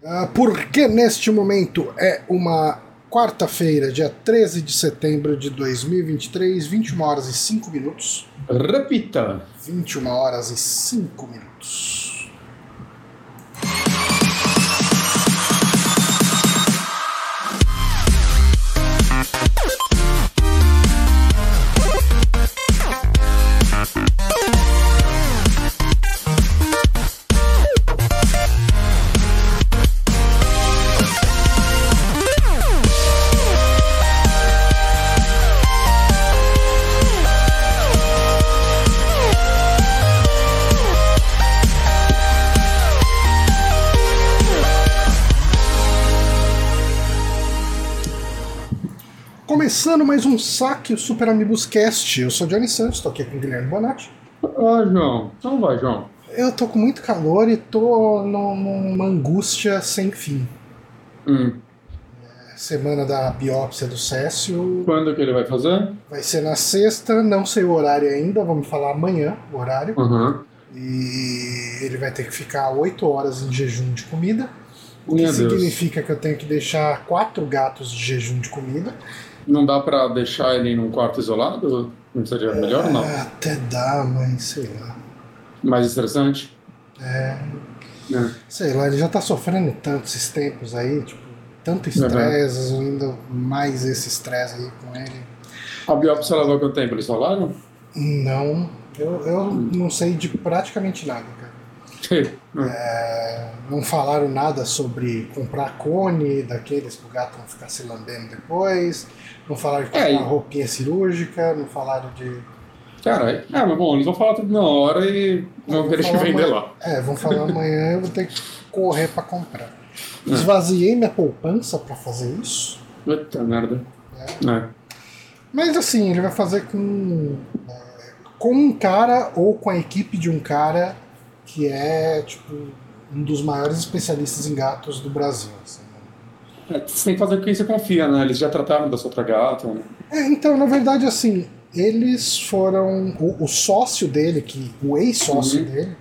Porque neste momento é uma quarta-feira, dia 13 de setembro de 2023, 21 horas e 5 minutos. Repita! 21 horas e 5 minutos. Começando mais um saque, o Super Amigos Cast. Eu sou o Johnny Santos, tô aqui com o Guilherme Bonatti. João. Então vai, João. Eu tô com muito calor e tô numa angústia sem fim. Semana da biópsia do Cécio. Quando que ele vai fazer? Vai ser na sexta, não sei o horário ainda, vamos falar amanhã o horário. Uhum. E ele vai ter que ficar 8 horas em jejum de comida. O que Meu Deus. significa que eu tenho que deixar 4 gatos de jejum de comida. Não dá pra deixar ele num quarto isolado? Não seria melhor ou não? Até dá, mas sei lá. Mais estressante? Sei lá, ele já tá sofrendo tanto esses tempos aí, tipo, tanto estresse, ainda mais esse estresse aí com ele. A biópsia levou quanto tempo? Eles falaram? Não, eu não sei de praticamente nada, cara. Não falaram nada sobre comprar cone daqueles pro gato não ficar se lambendo depois, não falaram de comprar roupinha cirúrgica, não falaram de... Caralho, mas bom, eles vão falar tudo na hora e vão querer te vender lá. Vão falar amanhã, eu vou ter que correr pra comprar. Esvaziei minha poupança pra fazer isso. Puta merda. Mas assim, ele vai fazer com um cara ou com a equipe de um cara que é, tipo, um dos maiores especialistas em gatos do Brasil. Assim. Você tem que fazer com quem você confia, né? Eles já trataram da sua outra gata. Né? Então, na verdade, assim, eles foram... O sócio dele, o ex-sócio dele,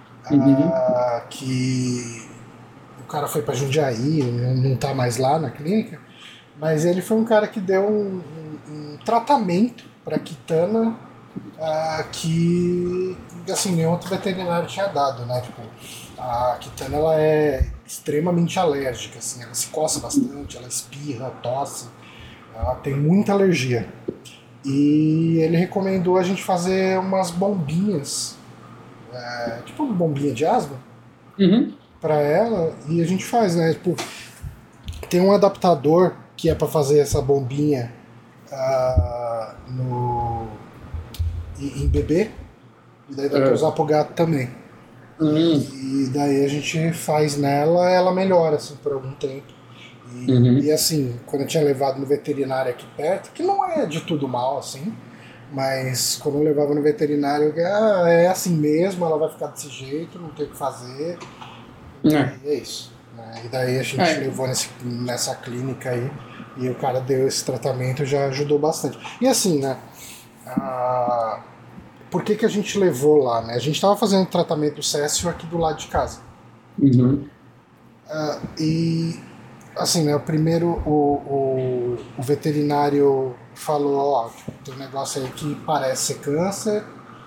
que o cara foi pra Jundiaí, não tá mais lá na clínica, mas ele foi um cara que deu um tratamento pra Kitana que, assim, nenhum outro veterinário tinha dado, né? Tipo, a Kitana, ela é extremamente alérgica, assim, ela se coça bastante, ela espirra, tosse, ela tem muita alergia. E ele recomendou a gente fazer umas bombinhas, tipo uma bombinha de asma, pra ela, e a gente faz, né? Tipo, tem um adaptador que é pra fazer essa bombinha em bebê, e daí dá pra usar pro gato também. E daí a gente faz nela, ela melhora assim, por algum tempo. E assim, quando eu tinha levado no veterinário aqui perto, que não é de tudo mal, assim, mas quando eu levava no veterinário, é assim mesmo, ela vai ficar desse jeito, não tem o que fazer. E é isso. Né? E daí a gente levou nessa clínica aí, e o cara deu esse tratamento, já ajudou bastante. E assim, né? Por que a gente levou lá, né? A gente estava fazendo tratamento do Cécio aqui do lado de casa. E assim, né? Primeiro o veterinário falou, tem um negócio aí que parece ser câncer.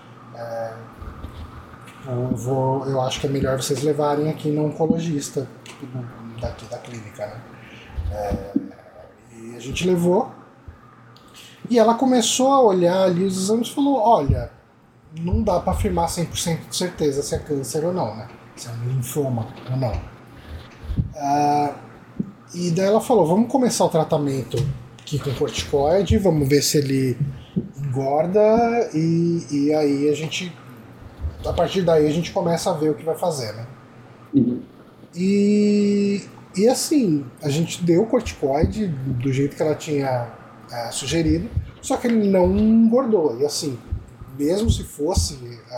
Eu acho que é melhor vocês levarem aqui no oncologista daqui da clínica, né? E a gente levou. E ela começou a olhar ali os exames e falou, olha, não dá para afirmar 100% de certeza se é câncer ou não, né? Se é um linfoma ou não. E daí ela falou, vamos começar o tratamento aqui com corticoide, vamos ver se ele engorda e aí a partir daí a gente começa a ver o que vai fazer, né? E assim, a gente deu o corticoide do jeito que ela tinha sugerido, só que ele não engordou. E assim, mesmo se fosse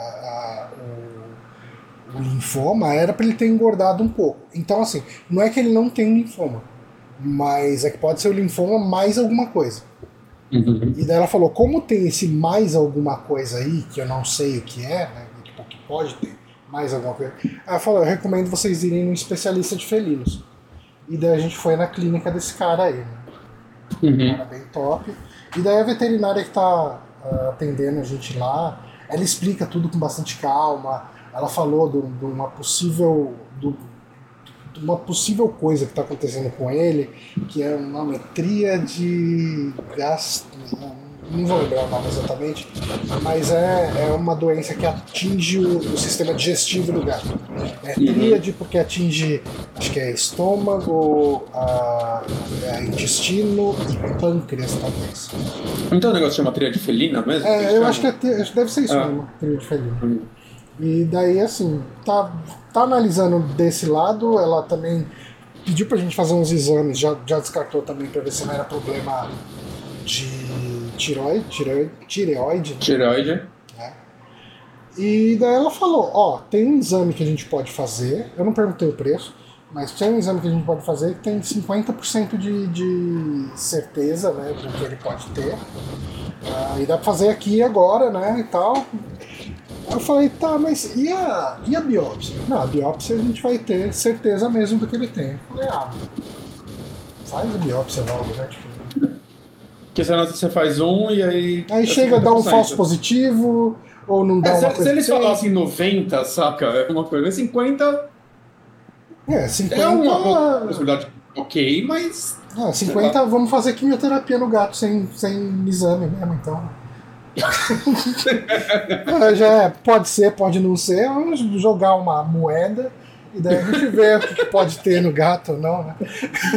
o linfoma, era para ele ter engordado um pouco. Então assim, não é que ele não tem linfoma, mas é que pode ser o linfoma mais alguma coisa. E daí ela falou, como tem esse mais alguma coisa aí, que eu não sei o que é, né, tipo, que pode ter, mais alguma coisa. Ela falou, eu recomendo vocês irem num especialista de felinos. E daí a gente foi na clínica desse cara aí, né? Um cara bem top. E daí a veterinária que tá atendendo a gente lá, ela explica tudo com bastante calma. Ela falou de uma possível coisa que está acontecendo com ele, que é uma tríade gás. Não vou lembrar o nome exatamente, mas é uma doença que atinge o sistema digestivo do gato. É tríade porque atinge, acho que é estômago, intestino e pâncreas, talvez. Então o negócio chama tríade felina mesmo? Eu acho que deve ser isso mesmo, tríade felina. E daí, assim, tá analisando desse lado, ela também pediu pra gente fazer uns exames, já descartou também pra ver se não era problema de tireoide. Né? E daí ela falou, tem um exame que a gente pode fazer, eu não perguntei o preço, mas tem um exame que a gente pode fazer que tem 50% de certeza, né, do que ele pode ter. E dá pra fazer aqui agora, né, e tal. Eu falei, tá, mas e a biópsia? Não, a biópsia a gente vai ter certeza mesmo do que ele tem. Eu falei, faz a biópsia logo, né, tipo... Porque senão você faz e aí... Aí chega a dar um falso positivo, ou não dá uma coisa... Se eles falassem 90, saca? É uma coisa. 50... 50... É uma possibilidade ok, mas... 50, vamos fazer quimioterapia no gato sem exame mesmo, então... pode ser, pode não ser, vamos jogar uma moeda e daí a gente vê o que pode ter no gato ou não, né?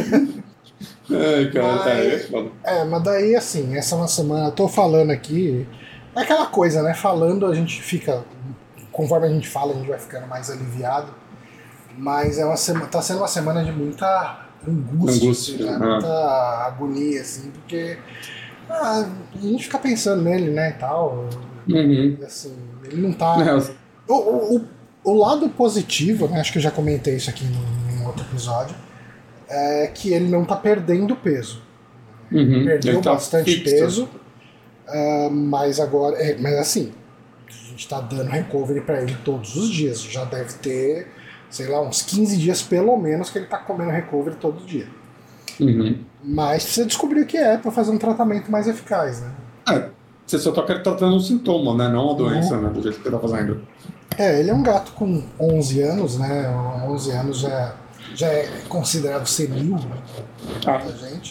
Mas daí assim, essa é uma semana, eu tô falando aqui, é aquela coisa, né? Falando a gente fica, conforme a gente fala, a gente vai ficando mais aliviado, mas tá sendo uma semana de muita angústia. Né? Muita agonia, assim, porque a gente fica pensando nele, né, e tal, e, assim, ele não tá... O lado positivo, né, acho que eu já comentei isso aqui em outro episódio, é que ele não tá perdendo peso. Perdeu bastante peso, mas agora... mas assim, a gente tá dando recovery pra ele todos os dias. Já deve ter, sei lá, uns 15 dias pelo menos que ele tá comendo recovery todo dia. Mas precisa descobrir o que é pra fazer um tratamento mais eficaz, né? Você só tá tratando um sintoma, né? Não a doença, né? Do jeito que você tá fazendo. Ele é um gato com 11 anos, né? 11 anos já é considerado senil, né? Pra gente.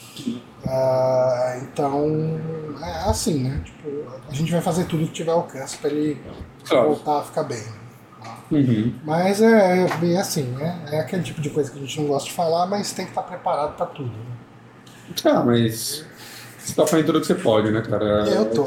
Então, é assim, né? Tipo, a gente vai fazer tudo que tiver alcance pra ele voltar a ficar bem. Mas é bem assim, né? É aquele tipo de coisa que a gente não gosta de falar, mas tem que estar preparado pra tudo. Né? Mas você tá fazendo tudo que você pode, né, cara? Eu tô.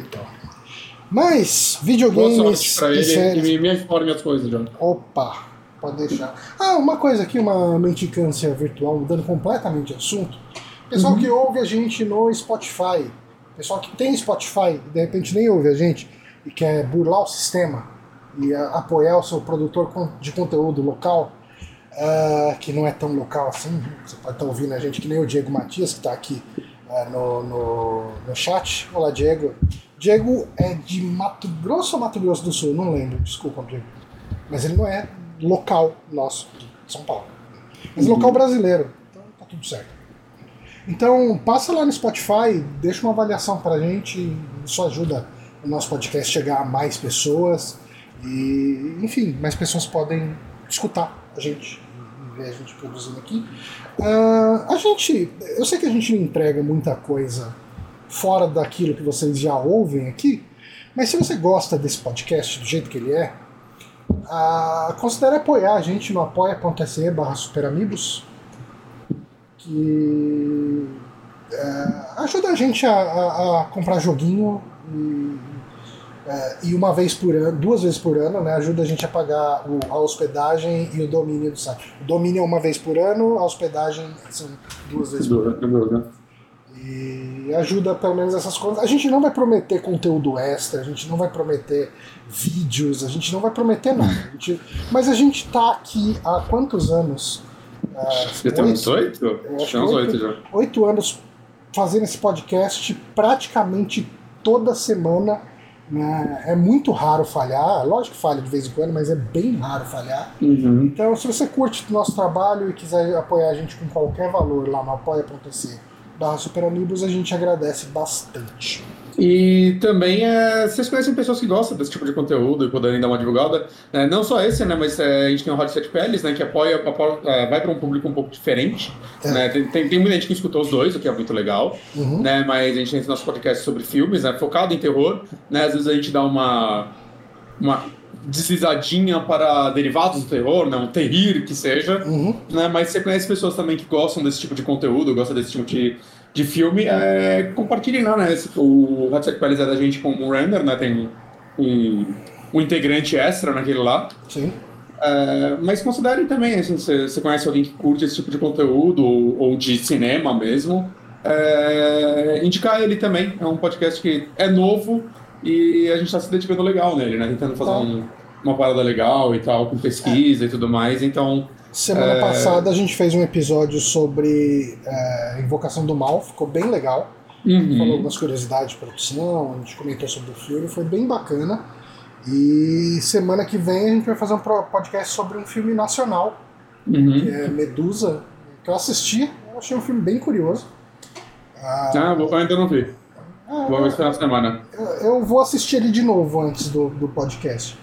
Mas, videogames... Boa sorte pra ele e me informe as coisas, John. Opa, pode deixar. Uma coisa aqui, uma mendicância virtual, mudando completamente de assunto. Pessoal que ouve a gente no Spotify, pessoal que tem Spotify e de repente nem ouve a gente e quer burlar o sistema e apoiar o seu produtor de conteúdo local, que não é tão local assim, você pode estar ouvindo a gente que nem o Diego Matias, que está aqui no chat. Olá, Diego. Diego é de Mato Grosso ou Mato Grosso do Sul? Não lembro, desculpa, Diego. Mas ele não é local nosso, de São Paulo. Mas local brasileiro, então tá tudo certo. Então, passa lá no Spotify, deixa uma avaliação pra gente, isso ajuda o nosso podcast a chegar a mais pessoas e, enfim, mais pessoas podem escutar a gente e ver a gente produzindo aqui. Eu sei que a gente não entrega muita coisa fora daquilo que vocês já ouvem aqui, mas se você gosta desse podcast do jeito que ele é, considere apoiar a gente no apoia.se/superamigos, que ajuda a gente a comprar joguinho e uma vez por ano, 2 vezes por ano, né, ajuda a gente a pagar a hospedagem e o domínio do site. O domínio é 1 vez por ano, a hospedagem são 2 vezes por ano. E ajuda pelo menos essas coisas. A gente não vai prometer conteúdo extra, a gente não vai prometer vídeos, a gente não vai prometer nada. Mas a gente tá aqui há quantos anos? Já tem uns 8? Acho que uns 8 já. 8 anos fazendo esse podcast praticamente toda semana né? É muito raro falhar, lógico que falha de vez em quando, mas é bem raro falhar. Então, se você curte o nosso trabalho e quiser apoiar a gente com qualquer valor lá no apoia.se/superamigos, a gente agradece bastante. E também, vocês conhecem pessoas que gostam desse tipo de conteúdo e poderem dar uma divulgada, né? Não só esse, né? Mas a gente tem o Rádio Sete Peles, né? Que vai para um público um pouco diferente, né? Tem muita gente que escutou os dois, o que é muito legal, né? Mas a gente tem esse nosso podcast sobre filmes, né? Focado em terror, né? Às vezes a gente dá uma deslizadinha para derivados do terror, né? Um terrir que seja, né? Mas você conhece pessoas também que gostam desse tipo de conteúdo, gostam desse tipo de filme, compartilhem lá, né? O Rádio Sete Peles é da gente com o Render, né? Tem um integrante extra naquele lá. Sim. Mas considerem também, assim, se você conhece alguém que curte esse tipo de conteúdo, ou de cinema mesmo, indicar ele também. É um podcast que é novo e a gente está se dedicando legal nele, né? Tentando fazer uma parada legal e tal, com pesquisa e tudo mais, então... Semana passada a gente fez um episódio sobre Invocação do Mal, ficou bem legal. Falou algumas curiosidades de produção, a gente comentou sobre o filme, foi bem bacana. E semana que vem a gente vai fazer um podcast sobre um filme nacional, que é Medusa, que eu assisti, eu achei um filme bem curioso. Eu ainda não vi. Vou esperar a semana. Eu vou assistir ele de novo antes do podcast.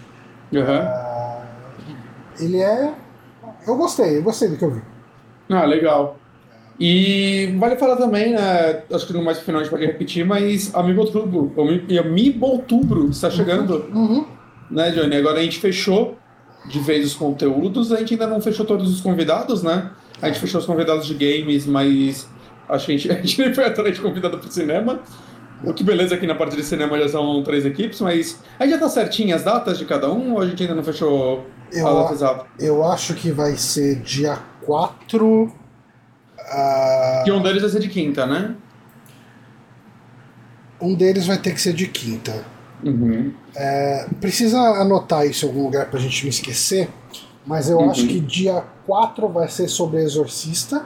Ele Eu gostei do que eu vi. Legal. E vale falar também, né? Acho que no mais pro final a gente pode repetir, mas Amiiboutubro está chegando. Né, Johnny? Agora a gente fechou de vez os conteúdos, a gente ainda não fechou todos os convidados, né? A gente fechou os convidados de games, mas acho que a gente nem foi atrás de convidado pro cinema. O que beleza aqui na parte de cinema já são 3 equipes, mas aí já tá certinho as datas de cada um ou a gente ainda não fechou a data exata? Eu acho que vai ser dia 4. E um deles vai ser de quinta, né? Um deles vai ter que ser de quinta. Precisa anotar isso em algum lugar pra gente não esquecer, mas eu acho que dia 4 vai ser sobre Exorcista.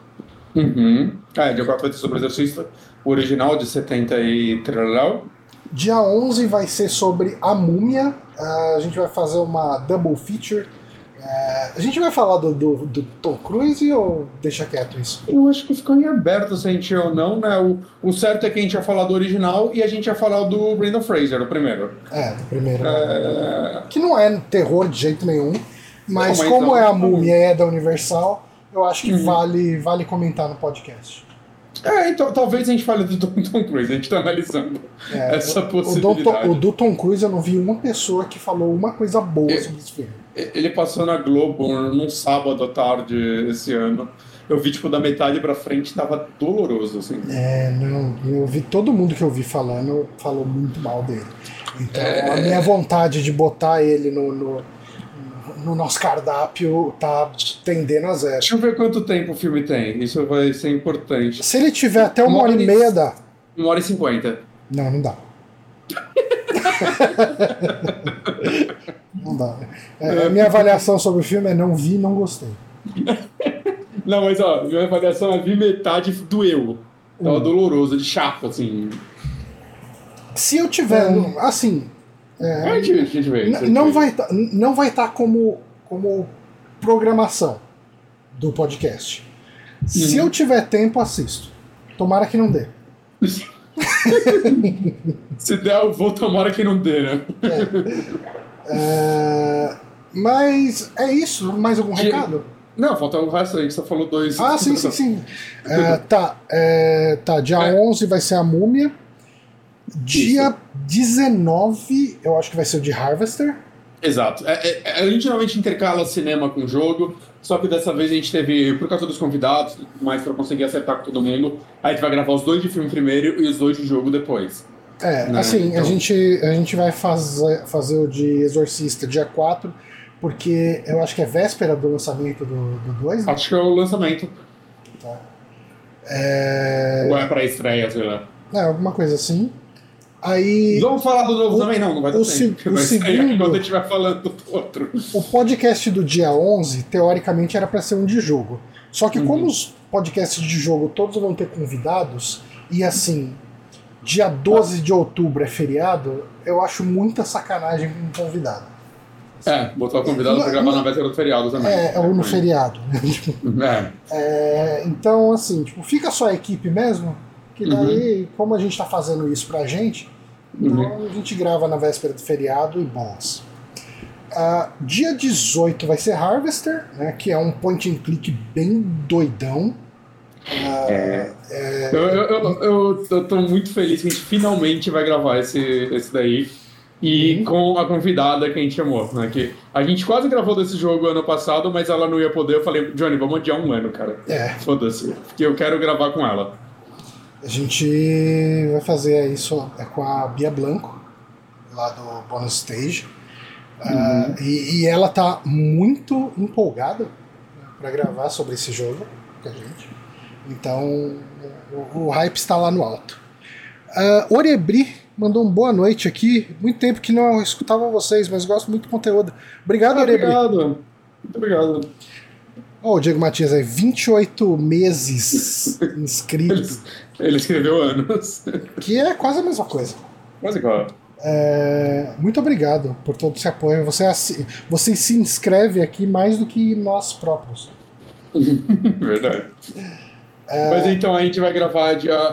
Dia 4 vai ser sobre Exorcista, o original de 70 e trarau. Dia 11 vai ser sobre A Múmia. A gente vai fazer uma double feature. A gente vai falar do Tom Cruise ou deixa quieto isso? Eu acho que ficou em aberto se a gente ou não, né? O certo é que a gente ia falar do original e a gente ia falar do Brendan Fraser, o primeiro. Do primeiro. Que não é terror de jeito nenhum, mas como é A Múmia e é da Universal, eu acho que vale comentar no podcast. Então talvez a gente fale do Tom Cruise, a gente tá analisando essa possibilidade. O do Tom Cruise eu não vi uma pessoa que falou uma coisa boa sobre esse filme. Ele passou na Globo num sábado à tarde esse ano. Eu vi, da metade pra frente, tava doloroso, assim. Eu vi todo mundo que eu vi falou muito mal dele. Então a minha vontade de botar ele no nosso cardápio tá tendendo a zero. Deixa eu ver quanto tempo o filme tem. Isso vai ser importante. Se ele tiver até 1h30, dá. 1h50. Não dá. Não dá. A minha avaliação sobre o filme é não vi, não gostei. Não, mas minha avaliação é vi metade, doeu. Tava doloroso, de chato, assim. Se eu tiver, assim... A gente vê. Não vai estar como programação do podcast. Se eu tiver tempo, assisto. Tomara que não dê. Se der, eu vou, tomara que não dê, né? Mas é isso. Mais algum recado? Não, falta o resto aí, que você falou 2. Sim. Dia 11 vai ser A Múmia. Dia 19, eu acho que vai ser o de Harvester. Exato. A gente normalmente intercala cinema com jogo, só que dessa vez a gente teve, por causa dos convidados, mais pra conseguir acertar com todo mundo, a gente vai gravar os 2 de filme primeiro e os 2 de jogo depois. Assim, então... a gente vai fazer o de Exorcista dia 4, porque eu acho que é véspera do lançamento do 2, né? Acho que é o lançamento. Tá. Ou é pra estreia, sei lá. Alguma coisa assim. Aí, vamos falar do novo também? Não vai dar tempo. O segundo, quando a gente vai falando do outro. O podcast do dia 11, teoricamente, era para ser um de jogo. Só que como os podcasts de jogo todos vão ter convidados, e assim, dia 12 de outubro é feriado, eu acho muita sacanagem com um convidado. Botar o convidado pra gravar na véspera do feriado também. Ou no feriado. Então, assim, tipo, fica só a equipe mesmo, que daí, como a gente tá fazendo isso pra gente, então a gente grava na véspera do feriado e boas. Dia 18 vai ser Harvester, né, que é um point and click bem doidão. Eu tô muito feliz que a gente finalmente vai gravar esse daí. E com a convidada que a gente chamou, né? Que a gente quase gravou desse jogo ano passado, mas ela não ia poder. Eu falei, Johnny, vamos adiar um ano, cara. Foda-se, porque eu quero gravar com ela. A gente vai fazer isso com a Bia Blanco, lá do Bonus Stage. E ela tá muito empolgada para gravar sobre esse jogo com a gente. Então, o hype está lá no alto. Orebri mandou um boa noite aqui. Muito tempo que não escutava vocês, mas gosto muito do conteúdo. Obrigado, Orebri. Obrigado. Muito obrigado. O Diego Matias aí, 28 meses inscrito. Ele escreveu anos. Que é quase a mesma coisa. Quase igual. Muito obrigado por todo esse apoio. Você se inscreve aqui mais do que nós próprios. Verdade. Mas então a gente vai gravar dia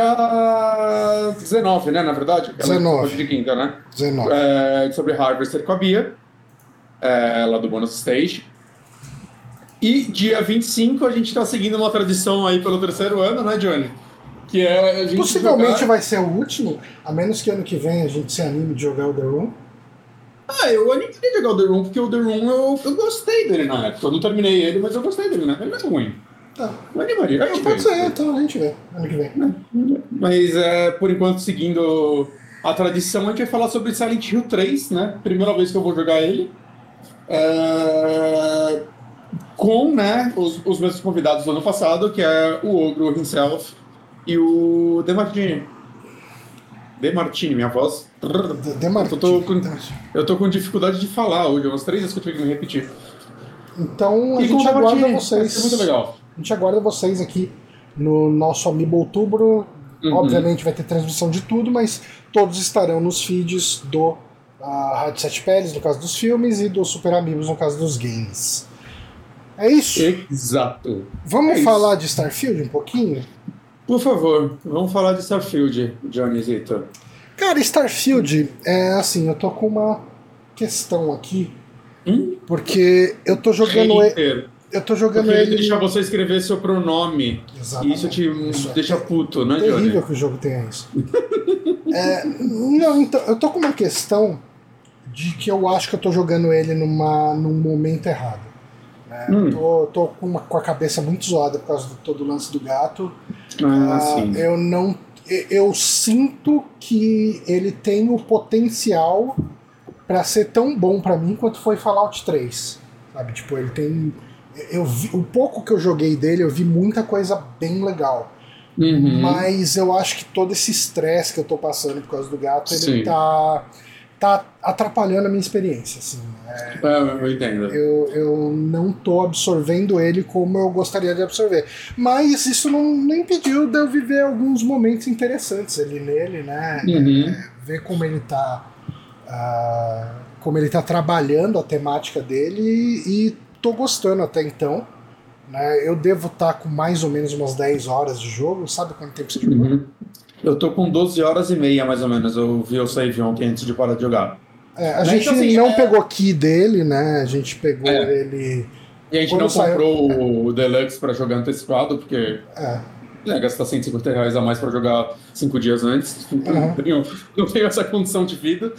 19, né, na verdade? 19. De quinta, né? 19. Sobre Harvester com a Bia, lá do Bonus Stage. E dia 25 a gente tá seguindo uma tradição aí pelo terceiro ano, né, Johnny? Que é a gente possivelmente vai ser o último, a menos que ano que vem a gente se anime de jogar o The Room. Eu animei de jogar o The Room, porque o The Room eu gostei dele na época. Eu não terminei ele, mas eu gostei dele, né? Ele não é ruim. Eu animaria. Pode ser, então a gente vê ano que vem. Mas por enquanto, seguindo a tradição, a gente vai falar sobre Silent Hill 3, né? Primeira vez que eu vou jogar ele. Com, né, os meus convidados do ano passado, que é o Ogro himself e o Demartini. Demartini, minha voz. Eu tô com dificuldade de falar hoje, umas 3 vezes que eu tive que me repetir. Então a gente aguarda vocês. É muito legal. A gente aguarda vocês aqui no nosso Amiibo Outubro. Obviamente vai ter transmissão de tudo, mas todos estarão nos feeds do Rádio Sete Peles, no caso dos filmes, e do Super Amigos, no caso dos games. É isso? Exato. Vamos falar de Starfield um pouquinho? Por favor, vamos falar de Starfield, Johnny Zito. Cara, Starfield, assim, eu tô com uma questão aqui. Porque eu tô jogando ele. Ele deixa você escrever seu pronome. Exatamente. E isso te deixa puto, né, Johnny? É terrível que o jogo tenha isso. Não, então, eu tô com uma questão de que eu acho que eu tô jogando ele num momento errado. Tô com a cabeça muito zoada por causa de todo o lance do gato. Sim. Eu sinto que ele tem o potencial pra ser tão bom pra mim quanto foi Fallout 3. Sabe? Tipo, ele tem. O pouco que eu joguei dele, eu vi muita coisa bem legal. Mas eu acho que todo esse estresse que eu tô passando por causa do gato, ele tá atrapalhando a minha experiência, assim. Eu entendo. Eu não tô absorvendo ele como eu gostaria de absorver. Mas isso não impediu de eu viver alguns momentos interessantes ali nele, né? Ver como ele tá trabalhando a temática dele e tô gostando até então. Né? Eu devo estar com mais ou menos umas 10 horas de jogo. Sabe quanto tempo você jogou? Eu tô com 12 horas e meia, mais ou menos. Eu vi o save ontem antes de parar de jogar. A gente assim, não pegou key dele, né? A gente pegou ele... E a gente não comprou o Deluxe pra jogar antecipado, porque... gastar R$150 a mais pra jogar 5 dias antes. Não tenho essa condição de vida.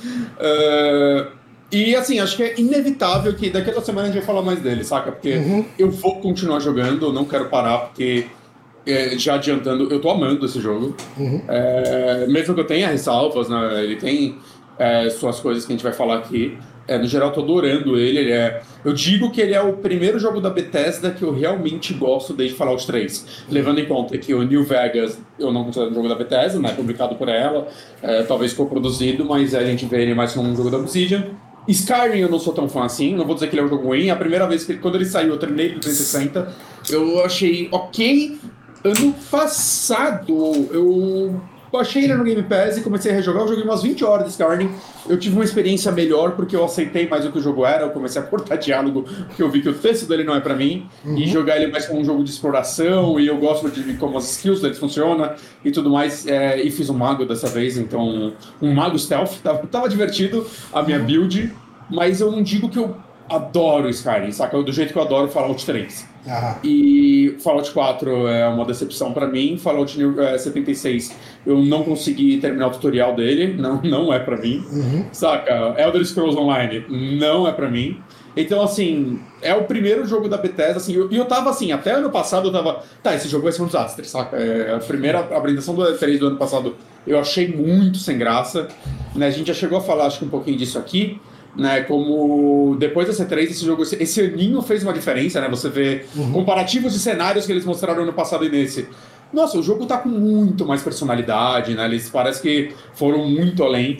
E assim, acho que é inevitável que daqui a 2 semanas a gente vai falar mais dele, saca? Porque eu vou continuar jogando, eu não quero parar, porque... já adiantando, eu tô amando esse jogo. Mesmo que eu tenha ressalvas, né, ele tem suas coisas que a gente vai falar aqui. No geral, eu tô adorando ele. Eu digo que ele é o primeiro jogo da Bethesda que eu realmente gosto desde Fallout 3. Levando em conta que o New Vegas eu não considero um jogo da Bethesda, né, publicado por ela, talvez co-produzido, mas a gente vê ele mais como um jogo da Obsidian. Skyrim eu não sou tão fã assim, não vou dizer que ele é um jogo ruim. A primeira vez que quando ele saiu, eu terminei ele no 360, eu achei ok. Ano passado, eu baixei ele no Game Pass e comecei a rejogar. Eu joguei umas 20 horas de Skyrim. Eu tive uma experiência melhor porque eu aceitei mais o que o jogo era. Eu comecei a cortar diálogo porque eu vi que o texto dele não é pra mim. E jogar ele mais como um jogo de exploração. E eu gosto de como as skills dele funcionam e tudo mais. E fiz um mago dessa vez, então um mago stealth. Tava divertido a minha build, mas eu não digo que eu adoro Skyrim, saca? Do jeito que eu adoro Fallout 3. E Fallout 4 é uma decepção pra mim. Fallout 76 eu não consegui terminar o tutorial dele, não é pra mim, saca? Elder Scrolls Online não é pra mim. Então, assim, é o primeiro jogo da Bethesda, assim, e eu tava assim, até ano passado eu tava, esse jogo vai ser um desastre, saca? A primeira apresentação do E3 do ano passado eu achei muito sem graça, né? A gente já chegou a falar, acho que um pouquinho disso aqui, né, como depois da C3 esse jogo, esse aninho fez uma diferença, né, você vê comparativos de cenários que eles mostraram no passado e nesse. Nossa, o jogo tá com muito mais personalidade, né, eles parece que foram muito além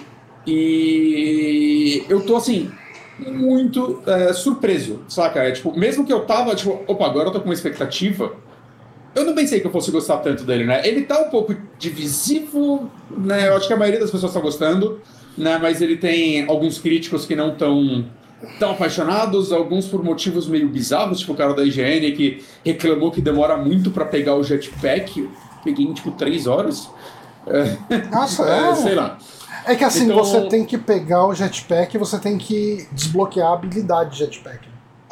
e eu tô assim, muito surpreso, saca, tipo, mesmo que eu tava, tipo, opa, agora eu tô com uma expectativa, eu não pensei que eu fosse gostar tanto dele, né, ele tá um pouco divisivo, né, eu acho que a maioria das pessoas tá gostando, né, mas ele tem alguns críticos que não estão tão apaixonados, alguns por motivos meio bizarros, tipo o cara da IGN que reclamou que demora muito pra pegar o jetpack. Eu peguei em tipo 3 horas. Nossa, sei lá. É que assim, então, você tem que pegar o jetpack e você tem que desbloquear a habilidade de jetpack.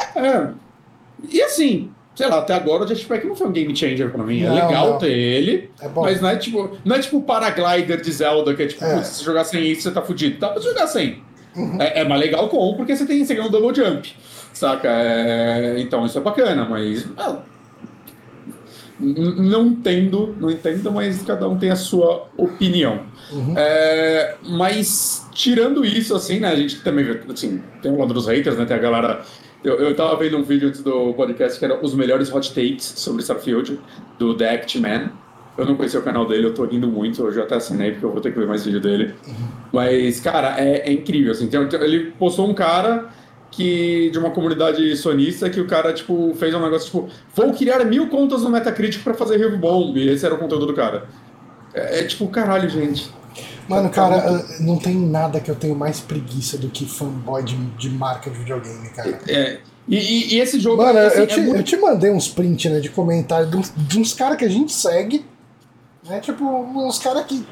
E assim, sei lá, até agora o jetpack não foi um game changer pra mim. Não, é legal não. ter ele, mas não é tipo o paraglider de Zelda, que é tipo, putz, se jogar sem isso você tá fudido. Dá pra jogar sem. É mais legal com, porque você ganha um double jump, saca? Então isso é bacana, mas não entendo, mas cada um tem a sua opinião. Mas tirando isso, assim, né, a gente também vê, assim, tem o lado dos haters, né, tem a galera... Eu tava vendo um vídeo antes do podcast que era os melhores hot takes sobre Starfield, do The Act Man. Eu não conheci o canal dele, eu tô rindo muito, eu já até assinei porque eu vou ter que ver mais vídeo dele. Mas, cara, é incrível, assim. Ele postou um cara de uma comunidade sonista que o cara, tipo, fez um negócio, tipo, vou criar 1000 contas no Metacritic pra fazer review bomb. E esse era o conteúdo do cara. Tipo, caralho, gente. Mano, cara, não tem nada que eu tenho mais preguiça do que fanboy de marca de videogame, cara. E esse jogo... Mano, assim, eu te mandei uns print, né, de comentário de uns caras que a gente segue, né, tipo, uns caras que...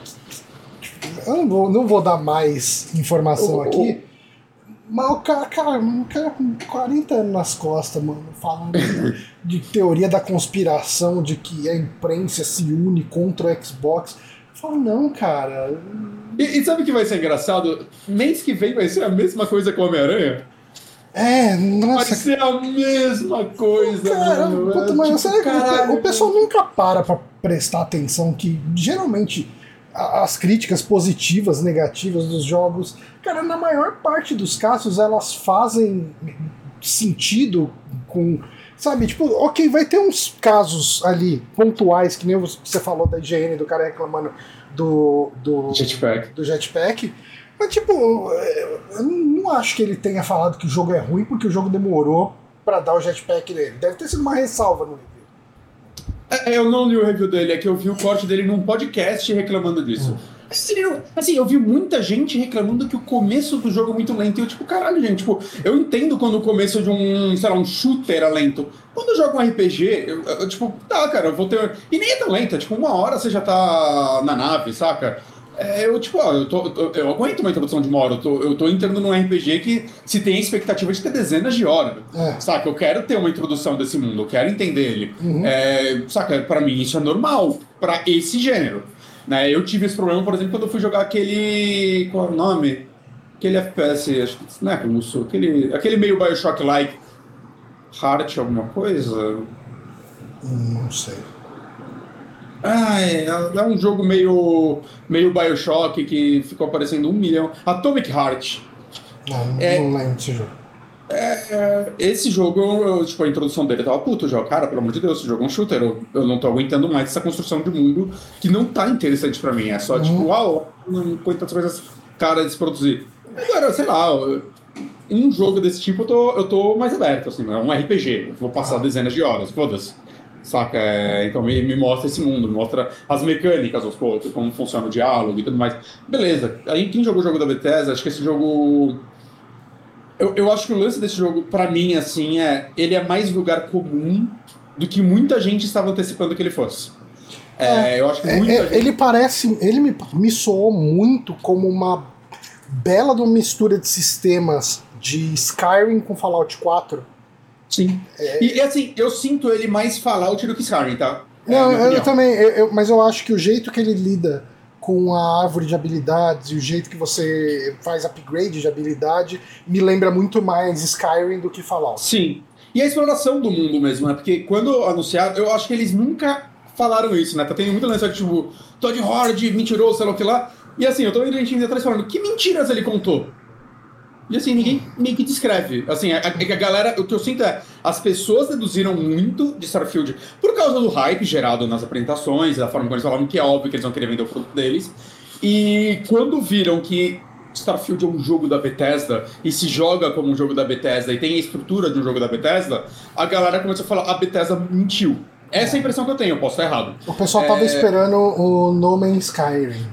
Eu não vou dar mais informação aqui, mas o cara com 40 anos nas costas, mano, falando de teoria da conspiração, de que a imprensa se une contra o Xbox... Fala, não, cara. E sabe o que vai ser engraçado? Mês que vem vai ser a mesma coisa com o Homem-Aranha? Nossa. Vai ser a mesma coisa, cara, mano. Puta, mas tipo, caralho, o pessoal nunca para pra prestar atenção que, geralmente, as críticas positivas, negativas dos jogos, cara, na maior parte dos casos, elas fazem sentido com... Sabe, tipo, ok, vai ter uns casos ali pontuais, que nem você falou da IGN, do cara reclamando do jetpack, mas tipo, eu não acho que ele tenha falado que o jogo é ruim porque o jogo demorou pra dar o jetpack dele. Deve ter sido uma ressalva no review. Eu não li o review dele, é que eu vi o corte dele num podcast reclamando disso. Assim, eu vi muita gente reclamando que o começo do jogo é muito lento. E eu, tipo, caralho, gente, tipo, eu entendo quando o começo de um shooter é lento. Quando eu jogo um RPG, eu tipo, cara, eu vou ter... E nem é tão lento, é tipo, 1 hora você já tá na nave, saca? Eu aguento uma introdução de 1 hora. Eu tô entrando num RPG que se tem a expectativa de ter dezenas de horas. Saca? Eu quero ter uma introdução desse mundo, eu quero entender ele. Saca? Pra mim isso é normal, pra esse gênero. Né? Eu tive esse problema, por exemplo, quando eu fui jogar aquele... Qual é o nome? Aquele FPS, acho que não é russo. Aquele meio Bioshock-like. Heart alguma coisa? Não sei. É um jogo meio Bioshock que ficou aparecendo 1 milhão. Atomic Heart. Não lembro desse jogo. Esse jogo, tipo, a introdução dele tava puto já. Cara, pelo amor de Deus, esse jogo é um shooter. Eu não tô aguentando mais essa construção de mundo que não tá interessante pra mim. É só tipo, uau, não põe tantas coisas caras de produzir. Agora, sei lá, um jogo desse tipo eu tô mais aberto, assim, é um RPG. Eu vou passar dezenas de horas, foda-se. saca? Então me mostra esse mundo, me mostra as mecânicas, como funciona o diálogo e tudo mais. Beleza, aí quem jogou o jogo da Bethesda, acho que esse jogo... Eu acho que o lance desse jogo, pra mim, assim, ele é mais lugar comum do que muita gente estava antecipando que ele fosse. Eu acho que muita gente... Ele parece... Ele me soou muito como uma bela de uma mistura de sistemas de Skyrim com Fallout 4. Sim. E assim, eu sinto ele mais Fallout do que Skyrim, tá? Não, eu também, mas eu acho que o jeito que ele lida com a árvore de habilidades e o jeito que você faz upgrade de habilidade me lembra muito mais Skyrim do que Fallout. Sim. E a exploração do mundo mesmo, né? Porque quando anunciaram, eu acho que eles nunca falaram isso, né? Tá tendo muito lance, tipo, Todd Horde, mentiroso, sei lá o que lá. E assim, eu tô vendo gente atrás falando, que mentiras ele contou? E assim, ninguém meio que descreve. Assim, a galera, o que eu sinto as pessoas deduziram muito de Starfield por causa do hype gerado nas apresentações, da forma como eles falavam, que é óbvio que eles vão querer vender o produto deles. E quando viram que Starfield é um jogo da Bethesda e se joga como um jogo da Bethesda e tem a estrutura de um jogo da Bethesda, a galera começou a falar, a Bethesda mentiu. Essa é a impressão que eu tenho, eu posso estar errado. O pessoal tava esperando o No Man's Skyrim.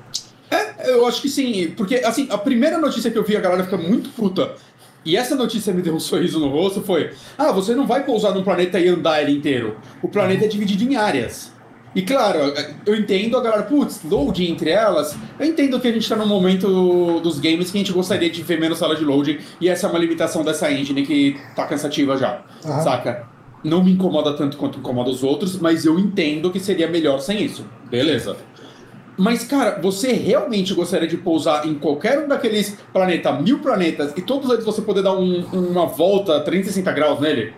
Eu acho que sim, porque assim, a primeira notícia que eu vi, a galera fica muito puta, e essa notícia me deu um sorriso no rosto, foi: você não vai pousar num planeta e andar ele inteiro. O planeta é dividido em áreas. E claro, eu entendo a galera, loading entre elas, eu entendo que a gente tá num momento dos games que a gente gostaria de ver menos sala de loading, e essa é uma limitação dessa engine que tá cansativa já, saca? Não me incomoda tanto quanto incomoda os outros, mas eu entendo que seria melhor sem isso. Beleza. Mas, cara, você realmente gostaria de pousar em qualquer um daqueles planetas, 1000 planetas, e todos eles você poder dar uma volta 360 graus nele?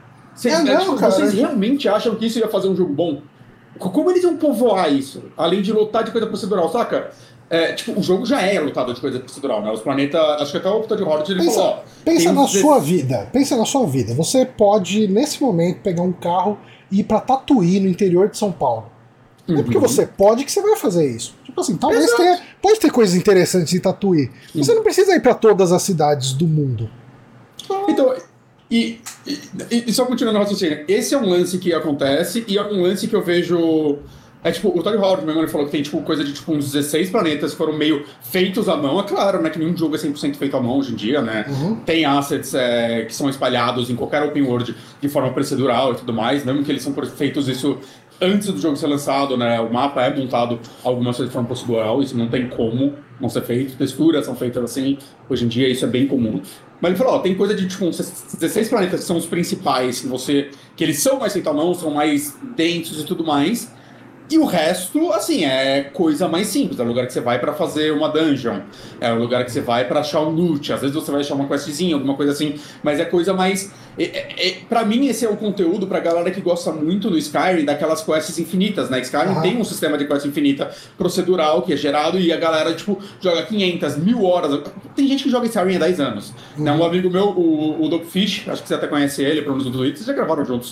Vocês realmente acham que isso ia fazer um jogo bom? Como eles iam povoar isso? Além de lotar de coisa procedural, saca? O jogo já é lotado de coisa procedural, né? Os planetas... Acho que até o Todd Horde ele falou... Pensa na sua vida. Pensa na sua vida. Você pode, nesse momento, pegar um carro e ir pra Tatuí, no interior de São Paulo. Não é porque você pode que você vai fazer isso. Tipo assim, talvez pode ter coisas interessantes em Tatuí. Você não precisa ir pra todas as cidades do mundo. Então... E só continuando o raciocínio, esse é um lance que acontece e é um lance que eu vejo... o Todd Howard mesmo, ele falou que tem coisa de uns 16 planetas que foram meio feitos à mão. É claro, né, que nenhum jogo é 100% feito à mão hoje em dia, né? Tem assets que são espalhados em qualquer open world de forma procedural e tudo mais, mesmo que eles são feitos isso antes do jogo ser lançado, né? O mapa é montado algumas coisas de forma procedural, isso não tem como não ser feito. Texturas são feitas assim, hoje em dia isso é bem comum. Mas ele falou, tem coisa de uns 16 planetas que são os principais, que eles são mais feitos à mão, são mais densos e tudo mais. E o resto, assim, é coisa mais simples. É o lugar que você vai pra fazer uma dungeon. É o lugar que você vai pra achar um loot. Às vezes você vai achar uma questzinha, alguma coisa assim. Mas é coisa mais... Pra mim, esse é o conteúdo pra galera que gosta muito do Skyrim, daquelas quests infinitas, né? Skyrim tem um sistema de quest infinita procedural que é gerado e a galera, joga 500, 1000 horas. Tem gente que joga Skyrim há 10 anos. Né? Um amigo meu, o Dopfish, acho que você até conhece ele, pra um dos tweets, vocês já gravaram juntos.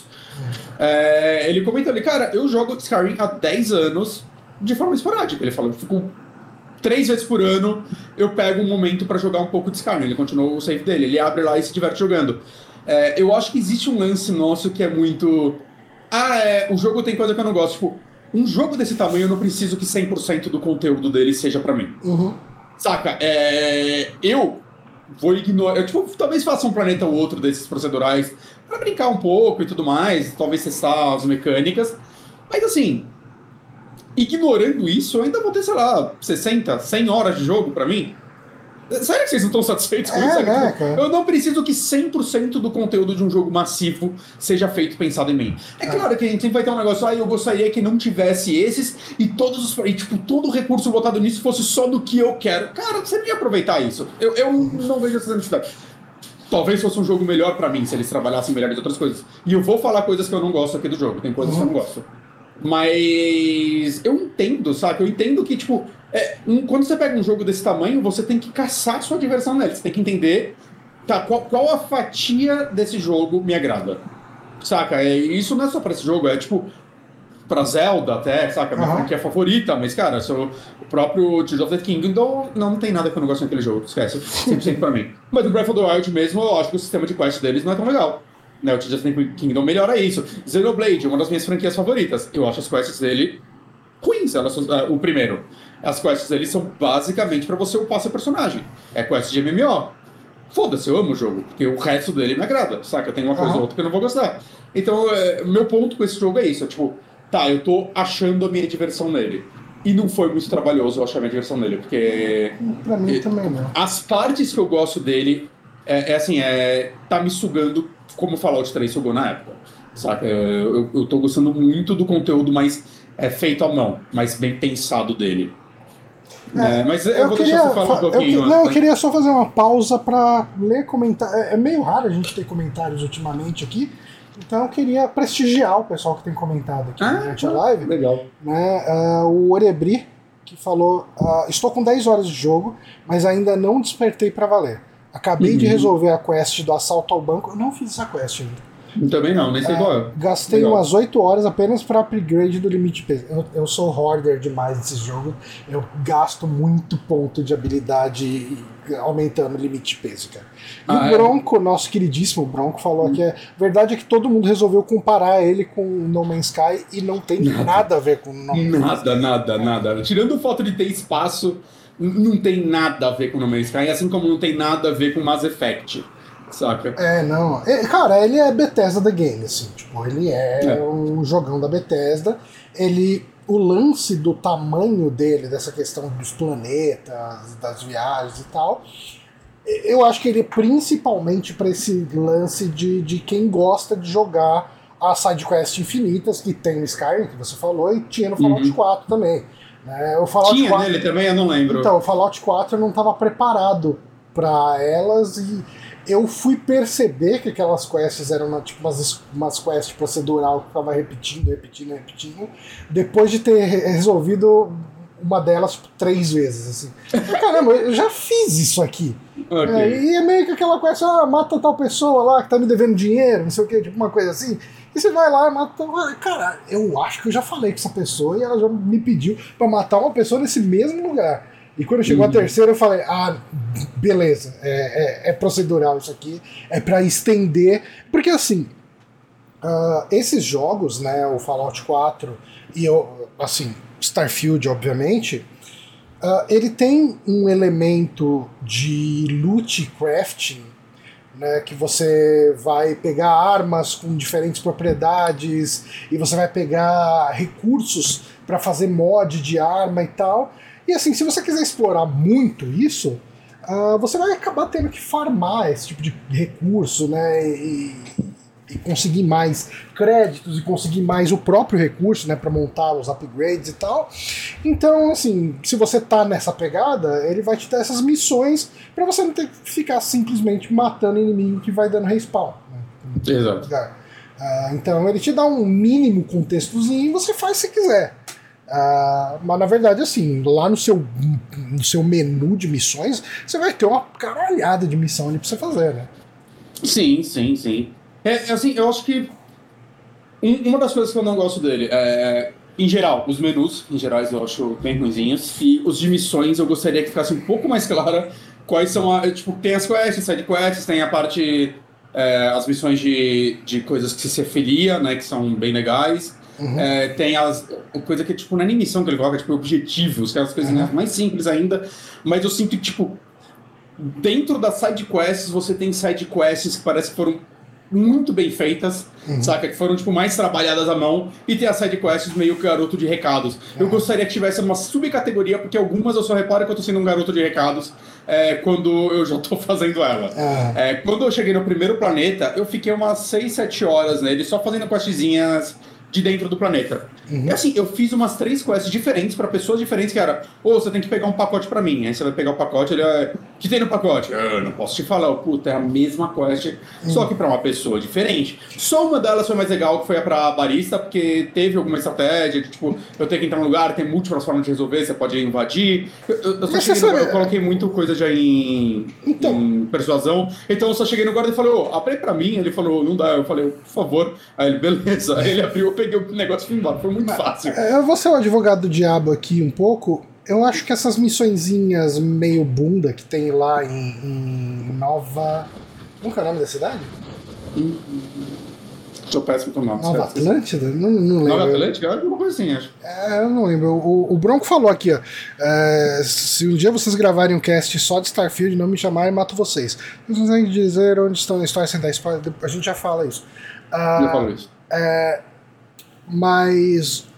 Ele comentou ali, cara, eu jogo Skyrim há 10 anos de forma esporádica. Ele falou, fico 3 vezes por ano, eu pego um momento pra jogar um pouco de Skyrim. Ele continua o save dele, ele abre lá e se diverte jogando. Eu acho que existe um lance nosso que é muito... o jogo tem coisa que eu não gosto. Um jogo desse tamanho eu não preciso que 100% do conteúdo dele seja pra mim. Saca? Eu vou ignorar... talvez faça um planeta ou outro desses procedurais pra brincar um pouco e tudo mais, talvez testar as mecânicas, mas assim, ignorando isso, eu ainda vou ter, 60, 100 horas de jogo pra mim. Sério que vocês não estão satisfeitos com isso? Eu não preciso que 100% do conteúdo de um jogo massivo seja feito pensado em mim. Claro que a gente sempre vai ter um negócio, eu gostaria que não tivesse esses e todos todo o recurso botado nisso fosse só do que eu quero. Cara, você não ia aproveitar isso. Eu não vejo essa necessidade. Talvez fosse um jogo melhor pra mim se eles trabalhassem melhor em outras coisas. E eu vou falar coisas que eu não gosto aqui do jogo. Tem coisas que eu não gosto. Mas eu entendo, sabe? Eu entendo que, quando você pega um jogo desse tamanho, você tem que caçar sua diversão nele. Você tem que entender qual a fatia desse jogo me agrada. Saca? Isso não é só pra esse jogo, pra Zelda até, saca? Minha franquia favorita, mas, cara, o próprio Tears of the Kingdom não tem nada que eu não gosto naquele jogo, esquece. 100% pra mim. Mas o Breath of the Wild mesmo, eu acho que o sistema de quest deles não é tão legal. Né, o Tears of the Kingdom melhora isso. Xenoblade, uma das minhas franquias favoritas. Eu acho as quests dele ruins, o primeiro. As quests dele são basicamente pra você upar seu personagem. É quest de MMO. Foda-se, eu amo o jogo, porque o resto dele me agrada, saca? Tem uma coisa ou outra que eu não vou gostar. Então, meu ponto com esse jogo é isso, é tipo, tá, eu tô achando a minha diversão nele. E não foi muito trabalhoso eu achar a minha diversão nele, porque... Pra mim também não. As partes que eu gosto dele, tá me sugando como o Fallout 3 sugou na época, saca? Eu tô gostando muito do conteúdo mais feito à mão, mais bem pensado dele. Mas eu vou deixar você falar um pouquinho. Eu queria só fazer uma pausa para ler comentários. É meio raro a gente ter comentários ultimamente aqui, então eu queria prestigiar o pessoal que tem comentado aqui durante a live. Legal. O Orebri, que falou: estou com 10 horas de jogo, mas ainda não despertei para valer. Acabei de resolver a quest do assalto ao banco. Eu não fiz essa quest ainda. Também não, nem sei qual é. Gastei umas 8 horas apenas para upgrade do limite de peso. Eu sou hoarder demais nesse jogo. Eu gasto muito ponto de habilidade aumentando o limite de peso, cara. E o Bronco, nosso queridíssimo Bronco, falou que a verdade é que todo mundo resolveu comparar ele com No Man's Sky e não tem nada a ver com No Man's Sky. Nada. Tirando o fato de ter espaço, não tem nada a ver com No Man's Sky, assim como não tem nada a ver com Mass Effect. Saca? Não. Cara, ele é Bethesda The Game, assim. Tipo, ele é um jogão da Bethesda. O lance do tamanho dele, dessa questão dos planetas, das viagens e tal, eu acho que ele é principalmente para esse lance de quem gosta de jogar as sidequests infinitas que tem no Skyrim, que você falou, e tinha no Fallout 4 também. O Fallout tinha 4, nele também? Eu não lembro. Então, o Fallout 4 eu não estava preparado para elas e eu fui perceber que aquelas quests eram tipo umas quests procedural que ficava repetindo, depois de ter resolvido uma delas tipo, 3 vezes, assim. Caramba, eu já fiz isso aqui. Okay. E é meio que aquela quest, mata tal pessoa lá que tá me devendo dinheiro, não sei o que, tipo uma coisa assim. E você vai lá e mata... Cara, eu acho que eu já falei com essa pessoa e ela já me pediu pra matar uma pessoa nesse mesmo lugar. E quando chegou a terceira, eu falei, beleza, é procedural isso aqui, é pra estender. Porque assim, esses jogos, né, o Fallout 4 e Starfield, obviamente, ele tem um elemento de loot crafting, né, que você vai pegar armas com diferentes propriedades e você vai pegar recursos para fazer mod de arma e tal. E assim, se você quiser explorar muito isso, você vai acabar tendo que farmar esse tipo de recurso, né? E conseguir mais créditos e conseguir mais o próprio recurso, né? Para montar os upgrades e tal. Então, assim, se você tá nessa pegada, ele vai te dar essas missões para você não ter que ficar simplesmente matando inimigo que vai dando respawn. Né? Exato. Então, ele te dá um mínimo contextozinho e você faz se quiser. Mas na verdade, assim, lá no seu menu de missões, você vai ter uma caralhada de missão ali pra você fazer, né? Sim. Assim, eu acho que uma das coisas que eu não gosto dele em geral, os menus, em geral, eu acho bem ruinzinhos, e os de missões eu gostaria que ficasse um pouco mais clara quais são tem as quests, side quests, tem a parte, as missões de coisas que se afilia, né, que são bem legais. Tem as coisa que tipo, não é nem missão que ele coloca, tipo objetivos, que é as coisas mais simples ainda, mas eu sinto que tipo dentro das side quests você tem side quests que parece que foram muito bem feitas, saca? Que foram tipo mais trabalhadas à mão, e tem as side quests meio garoto de recados. Eu gostaria que tivesse uma subcategoria, porque algumas eu só reparo que eu tô sendo um garoto de recados quando eu já tô fazendo ela. Quando eu cheguei no primeiro planeta, eu fiquei umas 6, 7 horas nele, só fazendo questzinhas de dentro do planeta. E assim, eu fiz umas 3 quests diferentes pra pessoas diferentes, que era, você tem que pegar um pacote pra mim. Aí você vai pegar o pacote, ele o que tem no pacote? Eu não posso te falar, puta, é a mesma quest, só que pra uma pessoa diferente. Só uma delas foi mais legal, que foi a pra barista, porque teve alguma estratégia, de, tipo, eu tenho que entrar num lugar, tem múltiplas formas de resolver, você pode invadir. Eu só cheguei eu coloquei muito coisa já em persuasão, então eu só cheguei no guarda e falei, abre pra mim, ele falou, não dá, eu falei, por favor. Aí ele, beleza, aí ele abriu, eu peguei o negócio e fui embora, foi muito fácil. Eu vou ser o advogado do diabo aqui um pouco. Eu acho que essas missõezinhas meio bunda que tem lá em Nova... Como que é o nome da cidade? Sou péssimo com nomes. Nova Atlântida? Não lembro. Nova Atlântida? Alguma coisa assim, acho. Eu não lembro. O Bronco falou aqui, ó. Se um dia vocês gravarem um cast só de Starfield, não me chamarem, mato vocês. Vocês conseguem dizer onde estão na história sem dar spoiler? A gente já fala isso. Já falo isso. Mas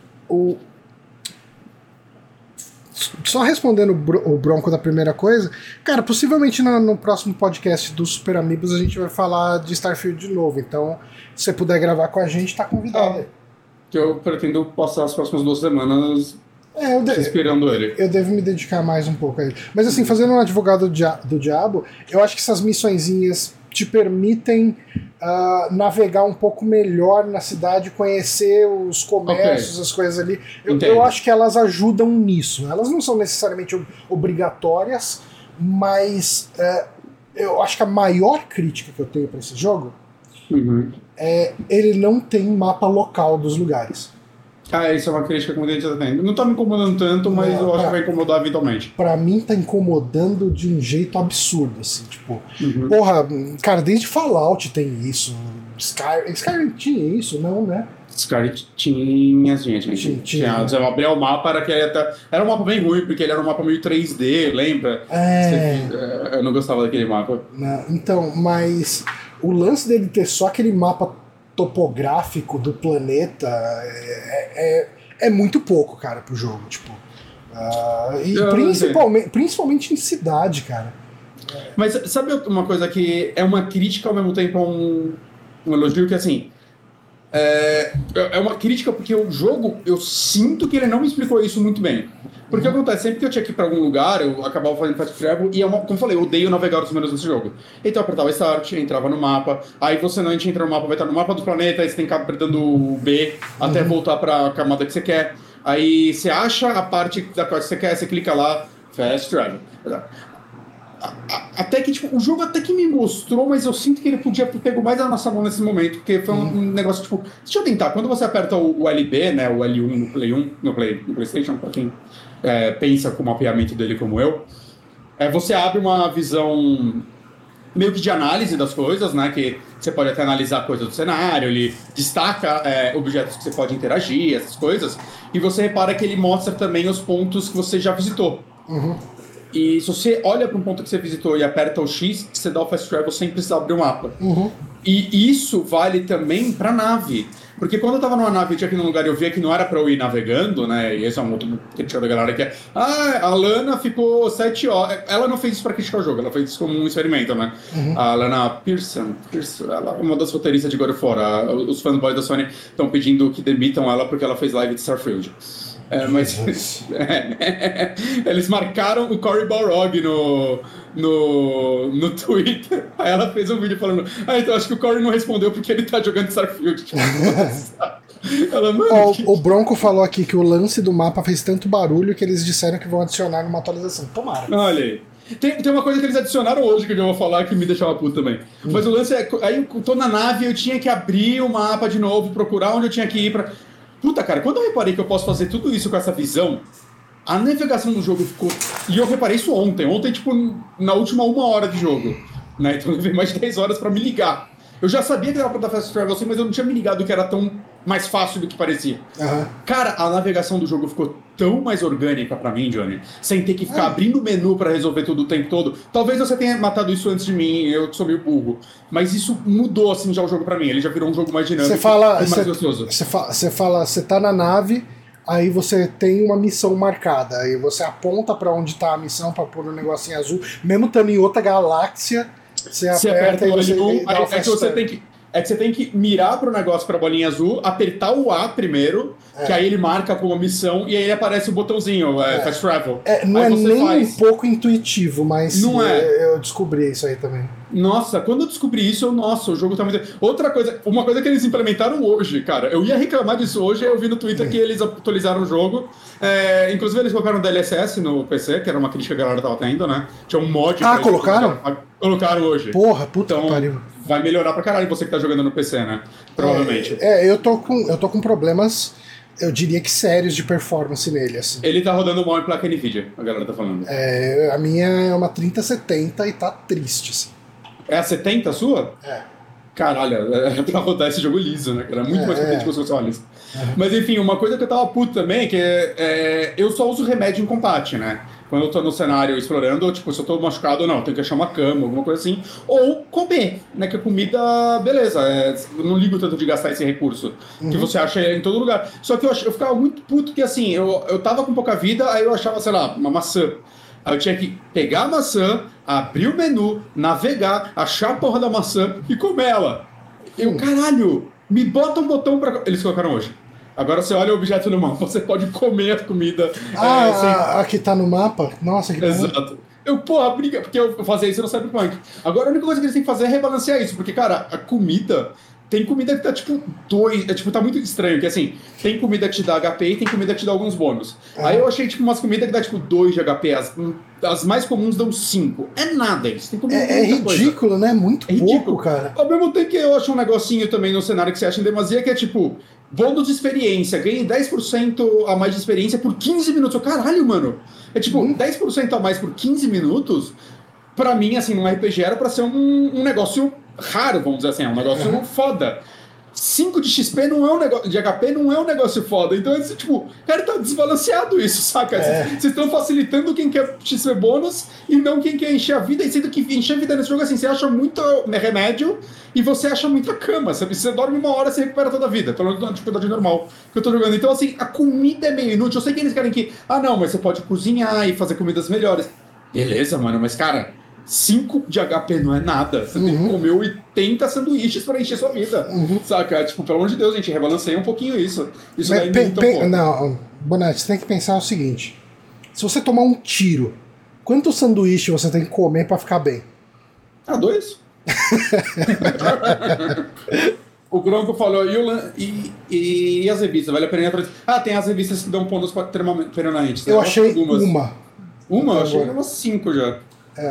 só respondendo o Bronco da primeira coisa, cara, possivelmente no próximo podcast do Super Amigos a gente vai falar de Starfield de novo, então se você puder gravar com a gente, tá convidado. Que eu pretendo passar as próximas 2 semanas inspirando ele. Eu devo me dedicar mais um pouco a ele. Mas assim, fazendo um advogado do diabo, eu acho que essas missõezinhas te permitem navegar um pouco melhor na cidade, conhecer os comércios, as coisas ali. Eu acho que elas ajudam nisso. Elas não são necessariamente obrigatórias, mas eu acho que a maior crítica que eu tenho para esse jogo é ele não tem mapa local dos lugares. Isso é uma crítica que muita gente tá tendo. Não tá me incomodando tanto, mas eu acho que vai incomodar eventualmente. Pra mim tá incomodando de um jeito absurdo, assim, tipo... Porra, cara, desde Fallout tem isso. Skyrim tinha isso, não, né? Skyrim tinha, gente. Tinha. Você abria o mapa, era um mapa bem ruim, porque ele era um mapa meio 3D, lembra? Eu não gostava daquele mapa. Então, mas o lance dele ter só aquele mapa topográfico do planeta é muito pouco, cara, pro jogo, tipo. E principalmente em cidade, cara. Mas sabe uma coisa que é uma crítica ao mesmo tempo a um elogio, que assim, é uma crítica porque o jogo, eu sinto que ele não me explicou isso muito bem. Porque acontece, sempre que eu tinha que ir pra algum lugar, eu acabava fazendo fast travel, e como eu falei, eu odeio navegar os menus desse jogo. Então eu apertava Start, entrava no mapa, aí você não entra no mapa, vai estar no mapa do planeta, aí você tem que ficar apertando o B até voltar pra camada que você quer. Aí você acha a parte da qual você quer, você clica lá, fast travel. Até que, tipo, o jogo até que me mostrou, mas eu sinto que ele podia ter pego mais a nossa mão nesse momento, porque foi um negócio, tipo, deixa eu tentar, quando você aperta o LB, né, o L1 no PlayStation, pra quem pensa com o mapeamento dele como eu, você abre uma visão meio que de análise das coisas, né, que você pode até analisar coisas do cenário, ele destaca objetos que você pode interagir, essas coisas, e você repara que ele mostra também os pontos que você já visitou. E se você olha para um ponto que você visitou e aperta o X, você dá o fast travel sem precisar abrir o mapa. E isso vale também para nave. Porque quando eu tava numa nave e tinha aqui num lugar e eu via que não era para eu ir navegando, né? E esse é um outro crítica da galera que a Lana ficou 7 horas. Ela não fez isso para criticar o jogo, ela fez isso como um experimento, né? A Lana Pearson, ela é uma das roteiristas de God of War. Os fanboys da Sony estão pedindo que demitam ela porque ela fez live de Starfield. Mas eles marcaram o Cory Balrog no Twitter. Aí ela fez um vídeo falando: então acho que o Cory não respondeu porque ele tá jogando Starfield. O Bronco falou aqui que o lance do mapa fez tanto barulho que eles disseram que vão adicionar numa atualização. Tomara. Olha aí. Tem uma coisa que eles adicionaram hoje que eu já vou falar que me deixava puto também. Mas o lance aí eu tô na nave, eu tinha que abrir o mapa de novo, procurar onde eu tinha que ir pra... Puta, cara, quando eu reparei que eu posso fazer tudo isso com essa visão, a navegação do jogo ficou... E eu reparei isso ontem, tipo, na última 1 hora de jogo, né? Então eu levei mais de 10 horas pra me ligar. Eu já sabia que era pra dar fast travel assim, mas eu não tinha me ligado que era tão mais fácil do que parecia. Cara, a navegação do jogo ficou tão mais orgânica pra mim, Johnny, sem ter que ficar abrindo o menu pra resolver tudo o tempo todo. Talvez você tenha matado isso antes de mim, eu que sou meio burro. Mas isso mudou, assim, já o jogo pra mim. Ele já virou um jogo mais dinâmico e mais gostoso. Você tá na nave, aí você tem uma missão marcada, aí você aponta pra onde tá a missão pra pôr um negocinho azul, mesmo estando em outra galáxia, você aperta e você dá É que você tem que mirar pro negócio, pra bolinha azul, apertar o A primeiro, que aí ele marca como missão, e aí aparece o botãozinho, Fast Travel. Não é nem um pouco intuitivo, mas não eu descobri isso aí também. Nossa, quando eu descobri isso, o jogo tá muito... Uma coisa que eles implementaram hoje, cara, eu ia reclamar disso hoje, eu vi no Twitter que eles atualizaram o jogo, inclusive eles colocaram DLSS no PC, que era uma crítica que a galera tava tendo, né? Tinha um mod... colocaram? Colocaram hoje. Porra, puta que pariu. Vai melhorar pra caralho você que tá jogando no PC, né? Provavelmente. Eu tô com problemas, eu diria que sérios de performance nele, assim. Ele tá rodando mal em placa NVIDIA, a galera tá falando. A minha é uma 3070 e tá triste, assim. É a 70 a sua? Caralho, era pra rodar esse jogo liso, né? Era muito mais potente que os consoles. Mas enfim, uma coisa que eu tava puto também, que eu só uso remédio em combate, né? Quando eu tô no cenário explorando, tipo, se eu tô machucado ou não, tenho que achar uma cama, alguma coisa assim. Ou comer, né? Que a comida, beleza, eu não ligo tanto de gastar esse recurso, que você acha em todo lugar. Só que eu ficava muito puto que, assim, eu tava com pouca vida, aí eu achava, sei lá, uma maçã. Aí eu tinha que pegar a maçã, abrir o menu, navegar, achar a porra da maçã e comer ela. Eu, caralho, me bota um botão pra... Eles colocaram hoje. Agora você olha o objeto no mapa, você pode comer a comida. Aqui tá no mapa? Nossa, que exato. Porra, briga, porque eu fazia isso no Cyberpunk. Agora a única coisa que eles têm que fazer é rebalancear isso, porque, cara, a comida. Tem comida que tá tipo 2. Tá muito estranho, que assim, tem comida que te dá HP e tem comida que te dá alguns bônus. Aí eu achei tipo umas comidas que dá tipo 2 de HP, as mais comuns dão 5. É nada isso. Tem comida ridículo, né? Muito pouco, ridículo, cara. Ao mesmo tempo que eu acho um negocinho também no cenário que você acha em demasia, que é tipo, bônus de experiência, ganhe 10% a mais de experiência por 15 minutos. Caralho, mano. É tipo, 10% a mais por 15 minutos, pra mim, assim, num RPG era pra ser um negócio raro, vamos dizer assim, é um negócio foda. 5 de XP não é um negócio, de HP não é um negócio foda. Então, tipo, cara, tá desbalanceado isso, saca? Vocês estão facilitando quem quer XP bônus e não quem quer encher a vida. E sendo que encher a vida nesse jogo, assim, você acha muito remédio e você acha muita cama. Você dorme 1 hora e você recupera toda a vida, pelo menos na dificuldade normal que eu tô jogando. Então, assim, a comida é meio inútil. Eu sei que eles querem que, não, mas você pode cozinhar e fazer comidas melhores. Beleza, mano, mas, cara, 5 de HP não é nada. Você tem que comer 80 sanduíches pra encher sua vida. Saca? Tipo, pelo amor de Deus, gente, rebalanceia um pouquinho isso. Isso daí não, Bonatti, você tem que pensar o seguinte. Se você tomar um tiro, quantos sanduíches você tem que comer pra ficar bem? 2. O Bronco falou, e as revistas? Vale a pena? Tem as revistas que dão pontos permanentes. Eu achei uma. Eu achei umas 5 já.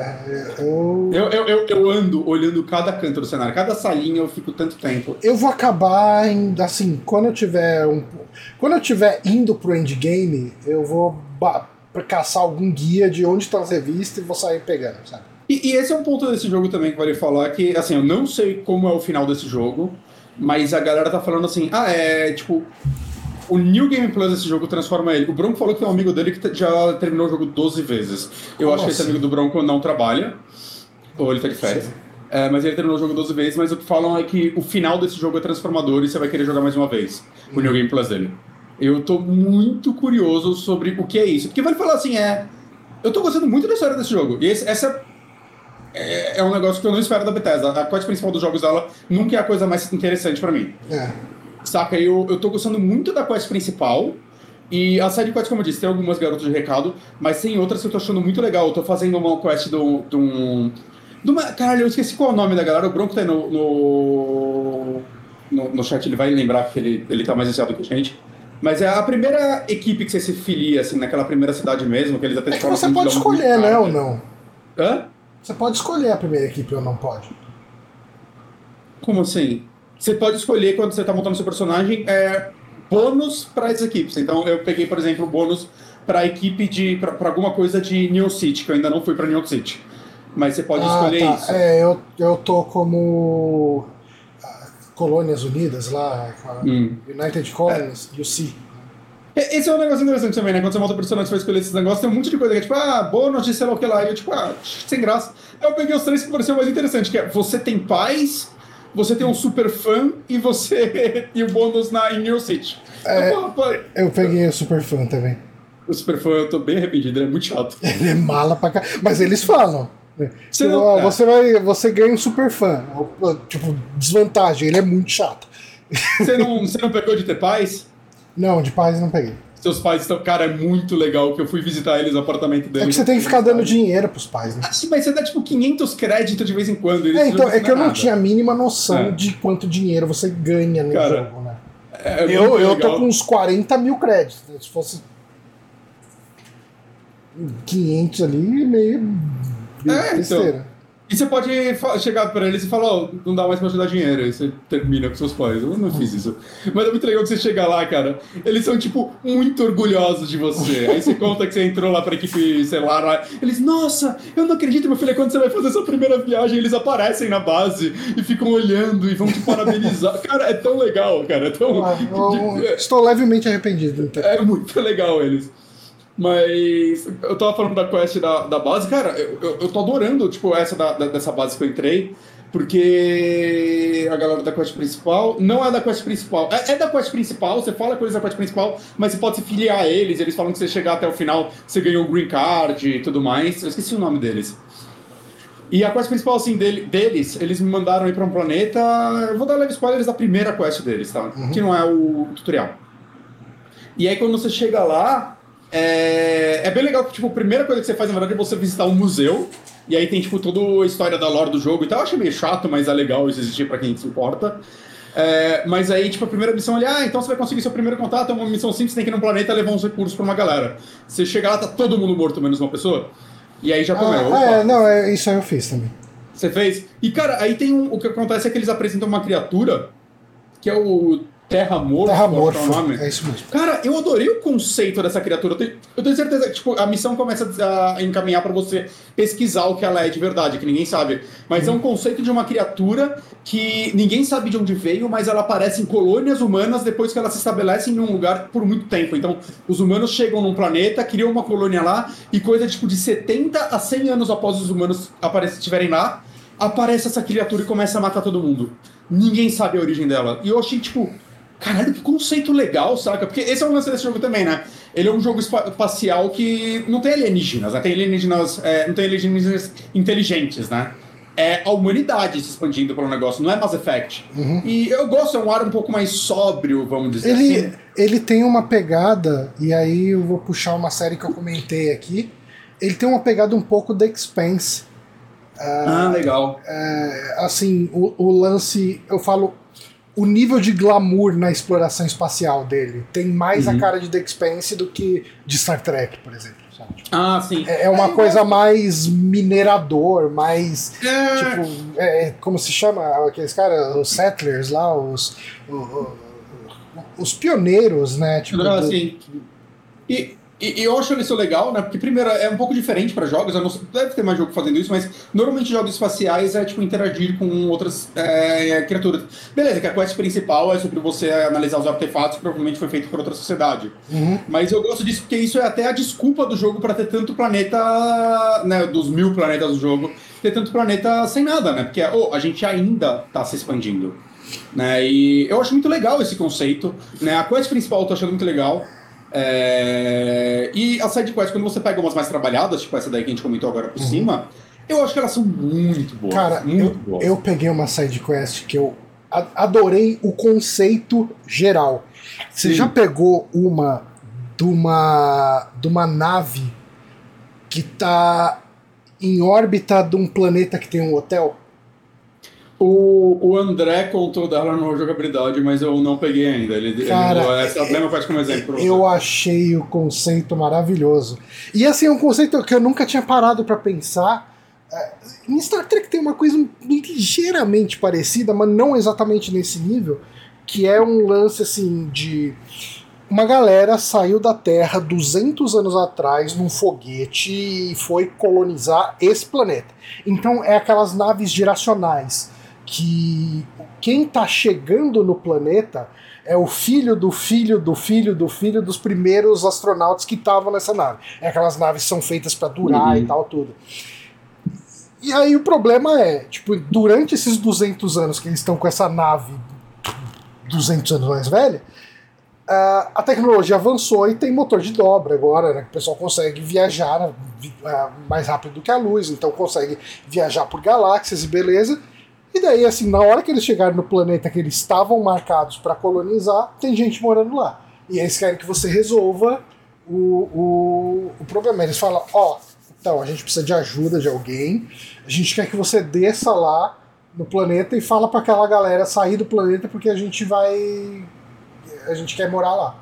Eu ando olhando cada canto do cenário, cada salinha eu fico tanto tempo. Eu vou acabar, assim, quando eu tiver indo pro endgame, eu vou caçar algum guia de onde estão as revistas e vou sair pegando, sabe? E esse é um ponto desse jogo também que vale falar, que, assim, eu não sei como é o final desse jogo, mas a galera tá falando assim, tipo... O New Game Plus desse jogo transforma ele. O Bronco falou que tem um amigo dele que já terminou o jogo 12 vezes. Eu acho que esse amigo do Bronco não trabalha. Ou ele tá de férias. Mas ele terminou o jogo 12 vezes, mas o que falam é que o final desse jogo é transformador e você vai querer jogar mais uma vez. O New Game Plus dele. Eu tô muito curioso sobre o que é isso. Porque vale falar assim, eu tô gostando muito da história desse jogo. E essa é um negócio que eu não espero da Bethesda. A quest principal dos jogos dela nunca é a coisa mais interessante pra mim. Saca, eu tô gostando muito da quest principal. E a side quest, como eu disse, tem algumas garotas de recado, mas tem outras que eu tô achando muito legal. Eu tô fazendo uma quest caralho, eu esqueci qual é o nome da galera. O Bronco tá aí no chat, ele vai lembrar, porque ele tá mais iniciado que a gente. Mas é a primeira equipe que você se filia, assim, naquela primeira cidade mesmo, que eles até... É que você pode escolher, né, ou não? Hã? Você pode escolher a primeira equipe ou não pode? Como assim? Você pode escolher, quando você tá montando seu personagem, bônus para as equipes. Então eu peguei, por exemplo, bônus para a equipe para alguma coisa de New City, que eu ainda não fui para New City. Mas você pode escolher isso. Eu tô como Colônias Unidas lá, United Colonies, UC. Esse é um negócio interessante também, né? Quando você monta personagem, você vai escolher esses negócios, tem um monte de coisa que é tipo, bônus de sei lá o que lá. E eu tipo, sem graça. Eu peguei os 3 que pareciam mais interessantes, que é você tem paz, você tem um super fã e você e o bônus em New City. Eu peguei o super fã também. O super fã, eu tô bem arrependido, ele é muito chato. Ele é mala pra cá. Mas eles falam. Você ganha um super fã. Tipo, desvantagem, ele é muito chato. Você não pegou de ter paz? Não, de paz não peguei. Seus pais estão... Cara, é muito legal que eu fui visitar eles no apartamento deles. É que você tem que ficar dando dinheiro pros pais, né? Mas você dá tipo 500 créditos de vez em quando. Então, é que eu não tinha a mínima noção de quanto dinheiro você ganha no jogo, né? Eu tô com uns 40 mil créditos. Né? Se fosse 500 ali, meio besteira. E você pode chegar pra eles e falar, ó, não dá mais pra te dar dinheiro, aí você termina com seus pais. Eu não fiz isso. Mas é muito legal que você chega lá, cara, eles são, tipo, muito orgulhosos de você. Aí você conta que você entrou lá pra equipe, sei lá, eles, nossa, eu não acredito, meu filho, quando você vai fazer sua primeira viagem, eles aparecem na base e ficam olhando e vão te parabenizar. Cara, é tão legal, cara, é tão... Estou levemente arrependido. Então. É muito legal eles. Mas eu tava falando da quest da base, cara, eu tô adorando, tipo, essa dessa base que eu entrei, porque a galera da quest principal não é da quest principal. É da quest principal, você fala com eles da quest principal, mas você pode se filiar a eles falam que você chegar até o final, você ganhou o green card e tudo mais. Eu esqueci o nome deles. E a quest principal, assim, deles, eles me mandaram ir pra um planeta. Eu vou dar leve spoilers da primeira quest deles, tá? Que não é o tutorial. E aí quando você chega lá. É bem legal que, tipo, a primeira coisa que você faz, na verdade, é você visitar um museu. E aí tem, tipo, toda a história da lore do jogo e tal. Eu achei meio chato, mas é legal isso existir pra quem se importa. Mas aí, tipo, a primeira missão ali, então você vai conseguir seu primeiro contato, é uma missão simples, você tem que ir num planeta levar uns recursos pra uma galera. Você chega lá, tá todo mundo morto, menos uma pessoa. E aí já começa. Isso aí eu fiz também. Você fez? E, cara, aí tem o que acontece é que eles apresentam uma criatura, que é o... Terramorfo, é isso mesmo. Cara, eu adorei o conceito dessa criatura. Eu tenho certeza que tipo, a missão começa a encaminhar pra você pesquisar o que ela é de verdade, que ninguém sabe. Mas é um conceito de uma criatura que ninguém sabe de onde veio, mas ela aparece em colônias humanas depois que elas se estabelecem em um lugar por muito tempo. Então, os humanos chegam num planeta, criam uma colônia lá, e coisa tipo de 70 a 100 anos após os humanos estiverem lá, aparece essa criatura e começa a matar todo mundo. Ninguém sabe a origem dela. E eu achei, tipo... Caralho, que conceito legal, saca? Porque esse é o lance desse jogo também, né? Ele é um jogo espacial que não tem alienígenas, né? Tem alienígenas, não tem alienígenas inteligentes, né? É a humanidade se expandindo pelo negócio, não é Mass Effect. E eu gosto, é um ar um pouco mais sóbrio, vamos dizer assim. Ele tem uma pegada, e aí eu vou puxar uma série que eu comentei aqui, ele tem uma pegada um pouco The Expanse. Legal. Assim, o lance, eu falo... O nível de glamour na exploração espacial dele tem mais a cara de The Expanse do que de Star Trek, por exemplo. Sabe? Sim. É uma coisa mais minerador, mais. Tipo, como se chama aqueles caras? Os settlers lá, os pioneiros, né? Tipo, assim. E eu acho isso legal, né? Porque, primeiro, é um pouco diferente para jogos. Eu não sei, deve ter mais jogo fazendo isso, mas normalmente jogos espaciais é tipo interagir com outras criaturas. Beleza, que a quest principal é sobre você analisar os artefatos que provavelmente foi feito por outra sociedade. Mas eu gosto disso porque isso é até a desculpa do jogo para ter tanto planeta, né? Dos 1000 planetas do jogo, ter tanto planeta sem nada, né? Porque a gente ainda tá se expandindo. Né? E eu acho muito legal esse conceito. Né? A quest principal eu tô achando muito legal. E as sidequests, quando você pega umas mais trabalhadas, tipo essa daí que a gente comentou agora por cima, eu acho que elas são muito boas. Cara, eu peguei uma sidequest que eu adorei o conceito geral. Você já pegou uma de uma nave que tá em órbita de um planeta que tem um hotel? O André contou dela na jogabilidade, mas eu não peguei ainda. Essa mesma parte como exemplo. Eu achei o conceito maravilhoso. E assim, é um conceito que eu nunca tinha parado para pensar. Em Star Trek tem uma coisa ligeiramente parecida, mas não exatamente nesse nível, que é um lance assim de... Uma galera saiu da Terra 200 anos atrás num foguete e foi colonizar esse planeta. Então é aquelas naves geracionais que quem tá chegando no planeta é o filho do filho do filho do filho dos primeiros astronautas que estavam nessa nave. É aquelas naves que são feitas para durar e tal, tudo. E aí o problema é, tipo, durante esses 200 anos que eles estão com essa nave 200 anos mais velha, a tecnologia avançou e tem motor de dobra agora, né? O pessoal consegue viajar mais rápido do que a luz, então consegue viajar por galáxias e beleza. E daí, assim, na hora que eles chegaram no planeta que eles estavam marcados para colonizar, tem gente morando lá. E eles querem que você resolva o problema. Eles falam, então, a gente precisa de ajuda de alguém, a gente quer que você desça lá no planeta e fala para aquela galera sair do planeta porque a gente quer morar lá.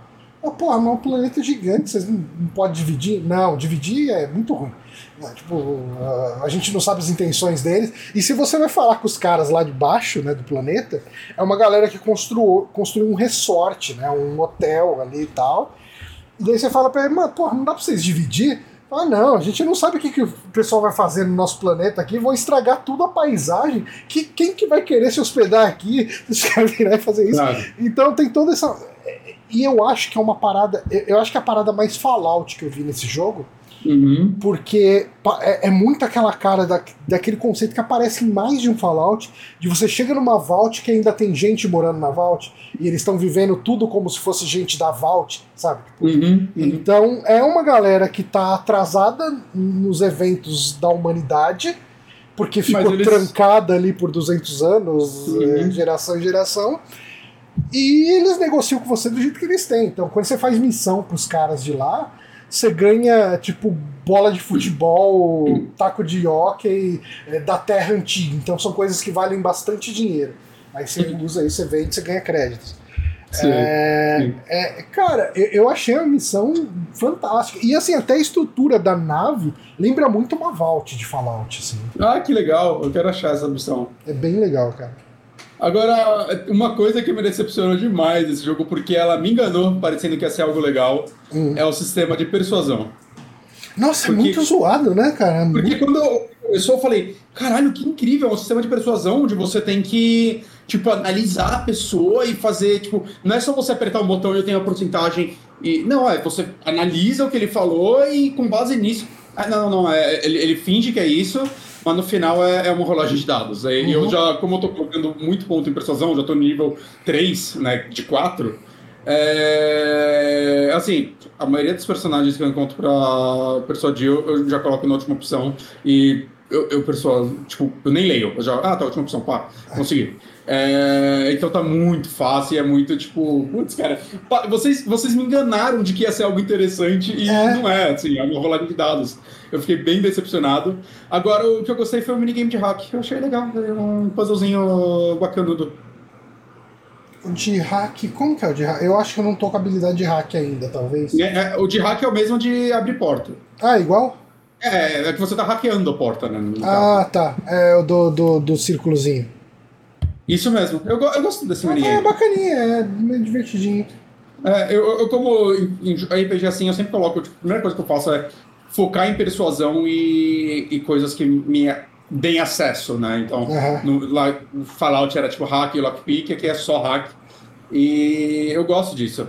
Mas um planeta gigante, vocês não podem dividir? Não, dividir é muito ruim. Tipo, a gente não sabe as intenções deles. E se você vai falar com os caras lá de baixo, né, do planeta, é uma galera que construiu um resort, né, um hotel ali e tal. E daí você fala pra ele, mano, não dá pra vocês dividir? Não, a gente não sabe o que o pessoal vai fazer no nosso planeta aqui, vão estragar tudo a paisagem. Quem que vai querer se hospedar aqui? Os caras virarem fazer isso. Claro. Então tem toda essa... E eu acho que é uma parada... Eu acho que é a parada mais Fallout que eu vi nesse jogo. Uhum. Porque é muito aquela cara daquele conceito que aparece em mais de um Fallout, de você chega numa Vault que ainda tem gente morando na Vault, e eles estão vivendo tudo como se fosse gente da Vault, sabe? Então é uma galera que tá atrasada nos eventos da humanidade, porque ficou trancada ali por 200 anos, geração em geração, e eles negociam com você do jeito que eles têm. Então quando você faz missão pros caras de lá, você ganha, tipo, bola de futebol, taco de hóquei da terra antiga. Então são coisas que valem bastante dinheiro. Aí você usa aí, você vende, você ganha créditos. Sim. Cara, eu achei a missão fantástica. E assim, até a estrutura da nave lembra muito uma Vault de Fallout, assim. Ah, que legal. Eu quero achar essa missão. É bem legal, cara. Agora, uma coisa que me decepcionou demais desse jogo, porque ela me enganou, parecendo que ia ser algo legal, é o sistema de persuasão. Nossa, porque, é muito zoado, né, cara? Porque quando eu falei, caralho, que incrível, é um sistema de persuasão onde você tem que, tipo, analisar a pessoa e fazer, tipo, não é só você apertar um botão e eu tenho a porcentagem, e não, você analisa o que ele falou e com base nisso, ele finge que é isso, mas no final é uma rolagem de dados. E eu já, como eu tô colocando muito ponto em persuasão, já tô no nível 3, né, de 4, assim, a maioria dos personagens que eu encontro pra persuadir, eu já coloco na última opção e eu persuado, tipo, eu nem leio, eu já, tá, última opção, pá, consegui. Então tá muito fácil e é muito, tipo, putz, cara, vocês me enganaram de que ia ser algo interessante e não é, assim, é uma rolagem de dados. Eu fiquei bem decepcionado. Agora, o que eu gostei foi o minigame de hack, eu achei legal, um puzzlezinho bacanudo. O de hack, como que é o de hack? Eu acho que eu não tô com habilidade de hack ainda, talvez. O de hack é o mesmo de abrir porta. Ah, igual? É que você tá hackeando a porta, né? Tá. É o do círculozinho. Isso mesmo. Eu gosto desse minigame. É bacaninha, é meio divertidinho. Eu como em RPG assim, eu sempre coloco, tipo, a primeira coisa que eu faço é focar em persuasão e coisas que me deem acesso, né? Então, no Fallout era tipo hack e lockpick, aqui é só hack. E eu gosto disso.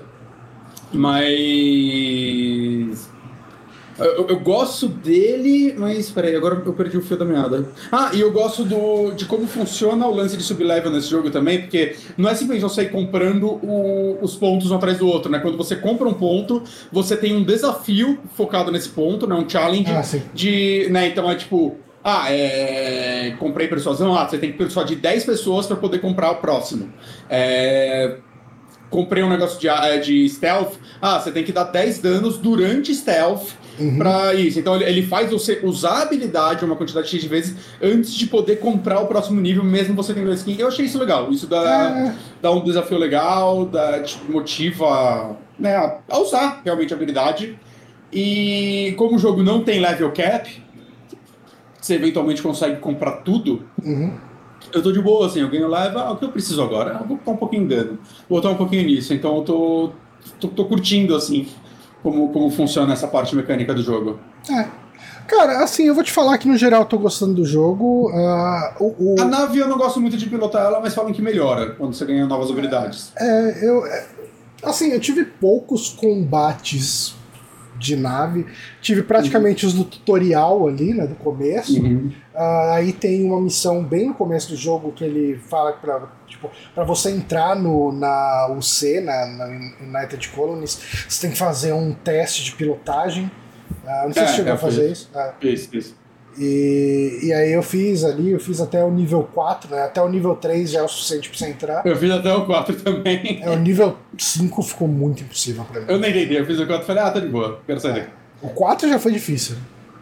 Mas... Eu gosto dele, mas peraí, agora eu perdi o fio da meada. E eu gosto de como funciona o lance de sublevel nesse jogo também, porque não é simplesmente você ir comprando os pontos um atrás do outro, né? Quando você compra um ponto, você tem um desafio focado nesse ponto, né? Um challenge de... Né? Então é tipo... comprei persuasão, você tem que persuadir 10 pessoas para poder comprar o próximo. Comprei um negócio de stealth, você tem que dar 10 danos durante stealth pra isso. Então ele faz você usar a habilidade uma quantidade de vezes antes de poder comprar o próximo nível, mesmo você tendo a skin. Eu achei isso legal. Isso dá um desafio legal, te motiva, né, a usar realmente a habilidade. E como o jogo não tem level cap, você eventualmente consegue comprar tudo. Eu tô de boa, assim, eu ganho level, o que eu preciso agora? Eu vou botar um pouquinho em dano, vou botar um pouquinho nisso, então eu tô curtindo, assim, como funciona essa parte mecânica do jogo. Cara, assim, eu vou te falar que no geral eu tô gostando do jogo. A nave eu não gosto muito de pilotar ela, mas falam que melhora quando você ganha novas habilidades. Eu tive poucos combates de nave, tive praticamente os do tutorial ali, né, do começo. Aí tem uma missão bem no começo do jogo que ele fala pra você entrar na UC, na United Colonies, você tem que fazer um teste de pilotagem. Não sei se chegou a fazer isso. Isso. E aí eu fiz até o nível 4, né? Até o nível 3 já é o suficiente pra você entrar. Eu fiz até o 4 também. O nível 5 ficou muito impossível pra mim. Eu nem entendi, eu fiz o 4 e falei, tá de boa, quero sair daqui. O 4 já foi difícil.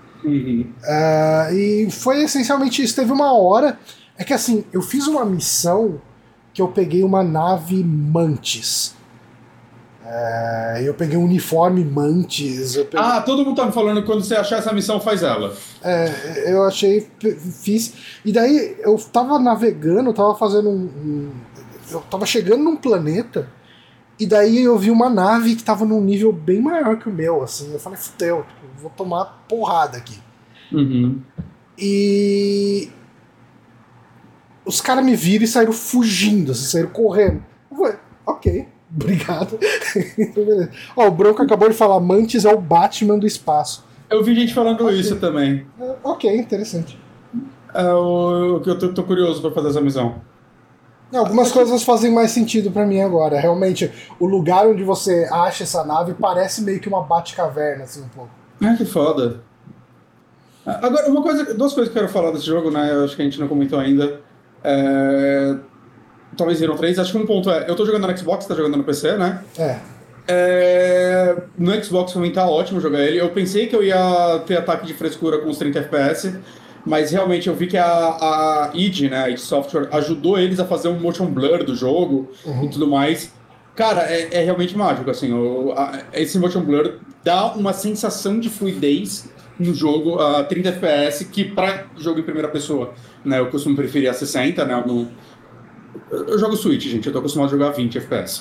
E foi essencialmente isso. Teve uma hora, é que assim, eu fiz uma missão que eu peguei uma nave Mantis. Eu peguei um uniforme Mantis. Todo mundo tá me falando que quando você achar essa missão, faz ela. Eu achei, fiz. E daí eu tava navegando, eu tava fazendo eu tava chegando num planeta, e daí eu vi uma nave que tava num nível bem maior que o meu, assim. Eu falei, fudeu, vou tomar porrada aqui. Uhum. E os caras me viram e saíram fugindo, assim, saíram correndo. Eu falei, ok. Obrigado. O Bronco acabou de falar, Mantis é o Batman do espaço. Eu vi gente falando isso também. Ok, interessante. Eu tô curioso pra fazer essa missão. Algumas coisas fazem mais sentido pra mim agora. Realmente, o lugar onde você acha essa nave parece meio que uma Batcaverna, assim, um pouco. Que foda. Agora, duas coisas que eu quero falar desse jogo, né? Eu acho que a gente não comentou ainda. Talvez viram 3. Acho que um ponto eu tô jogando no Xbox, tá jogando no PC, né? No Xbox também tá ótimo jogar ele. Eu pensei que eu ia ter ataque de frescura com os 30 FPS, mas realmente eu vi que a id, né, a id Software, ajudou eles a fazer um motion blur do jogo e tudo mais. Cara, é realmente mágico, assim. Esse motion blur dá uma sensação de fluidez no jogo a 30 FPS, que pra jogo em primeira pessoa, né, eu costumo preferir a 60, né, eu jogo Switch, gente, eu tô acostumado a jogar 20 FPS.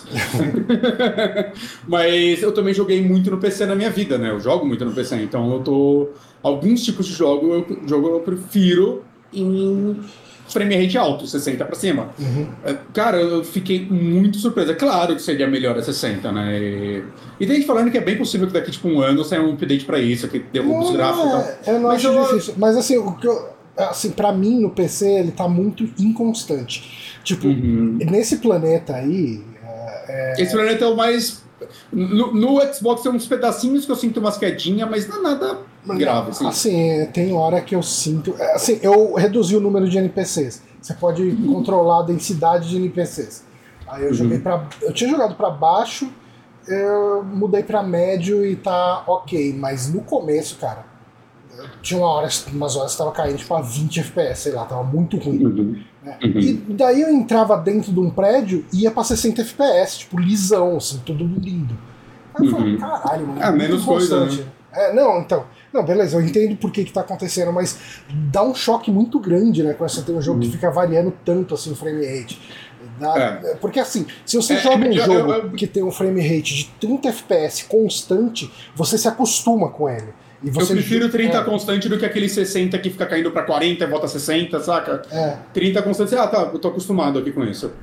Mas eu também joguei muito no PC na minha vida, né? Eu jogo muito no PC, então alguns tipos de jogo eu prefiro em frame rate alto, 60 pra cima. Cara, eu fiquei muito surpreso. É claro que seria melhor a 60, né? E tem gente falando que é bem possível que daqui tipo um ano saia um update pra isso, que derruba os gráficos e tal. Eu não acho difícil. Mas assim, assim, pra mim no PC ele tá muito inconstante. Tipo, nesse planeta aí. Esse planeta é o mais. No Xbox tem uns pedacinhos que eu sinto umas quedinhas, mas não é nada grave. Assim, tem hora que eu sinto. Assim, eu reduzi o número de NPCs. Você pode controlar a densidade de NPCs. Aí eu joguei pra. Eu tinha jogado pra baixo, eu mudei pra médio e tá ok. Mas no começo, cara, tinha umas horas que tava caindo tipo a 20 FPS, sei lá, tava muito ruim. Né? E daí eu entrava dentro de um prédio e ia pra 60 FPS, tipo, lisão, assim, tudo lindo. Aí eu falei, caralho, mano. Menos coisa, né? Não, beleza, eu entendo por que tá acontecendo, mas dá um choque muito grande, né, quando você tem um jogo que fica variando tanto assim o frame rate. Porque assim, se você joga um jogo que tem um frame rate de 30 FPS constante, você se acostuma com ele. Eu prefiro 30 constante do que aquele 60 que fica caindo pra 40 e volta a 60, saca? 30 constante, eu tô acostumado aqui com isso.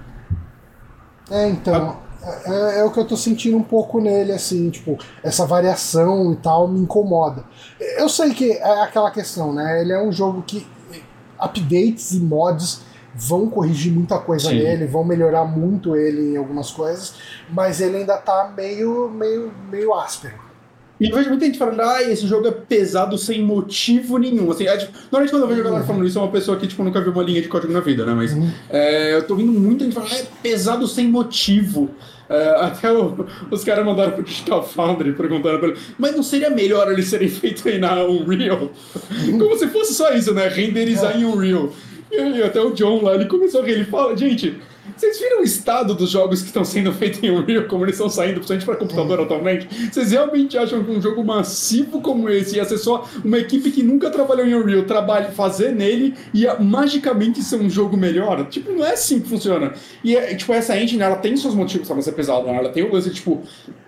Então, é o que eu tô sentindo um pouco nele, assim, tipo, essa variação e tal me incomoda. Eu sei que é aquela questão, né? Ele é um jogo que updates e mods vão corrigir muita coisa nele, vão melhorar muito ele em algumas coisas, mas ele ainda tá meio áspero. E eu vejo muita gente falando, esse jogo é pesado sem motivo nenhum. Assim, normalmente quando eu vejo a galera falando isso, é uma pessoa que tipo, nunca viu uma linha de código na vida, né? Mas eu tô vendo muita gente falando, é pesado sem motivo. Até os caras mandaram pro Digital Foundry perguntando pra ele, mas não seria melhor eles serem feitos aí na Unreal? Como se fosse só isso, né? Renderizar em Unreal. E até o John lá, ele começou a rir, ele fala, gente, vocês viram o estado dos jogos que estão sendo feitos em Unreal, como eles estão saindo, principalmente para computador atualmente? Vocês realmente acham que um jogo massivo como esse ia ser só uma equipe que nunca trabalhou em Unreal fazer nele e ia magicamente ser um jogo melhor? Tipo, não é assim que funciona. E tipo, essa engine, ela tem seus motivos para ser pesada, né? Ela tem o lance, tipo,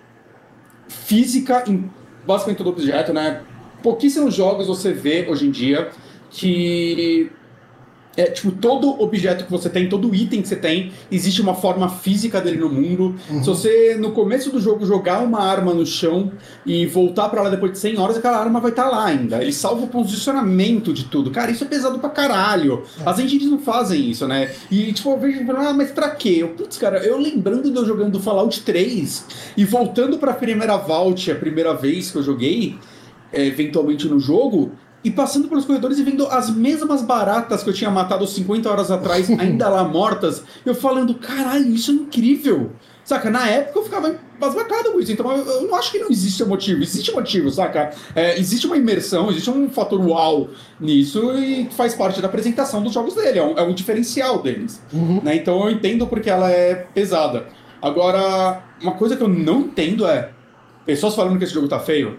física em basicamente todo objeto, né? Pouquíssimos jogos você vê hoje em dia que tipo, todo objeto que você tem, todo item que você tem, existe uma forma física dele no mundo. Se você, no começo do jogo, jogar uma arma no chão e voltar pra lá depois de 100 horas, aquela arma vai estar lá ainda. Ele salva o posicionamento de tudo. Cara, isso é pesado pra caralho. As engines não fazem isso, né? E, tipo, eu vejo falando, mas pra quê? Putz, cara, eu lembrando de eu jogando Fallout 3 e voltando pra primeira Vault, a primeira vez que eu joguei, eventualmente no jogo, e passando pelos corredores e vendo as mesmas baratas que eu tinha matado 50 horas atrás, ainda lá mortas, eu falando, caralho, isso é incrível. Saca? Na época eu ficava embasbacado com isso, então eu não acho que não existe motivo. Existe motivo, saca? Existe uma imersão, existe um fator uau nisso e faz parte da apresentação dos jogos dele, é um diferencial deles. Né? Então eu entendo porque ela é pesada. Agora, uma coisa que eu não entendo é pessoas falando que esse jogo tá feio.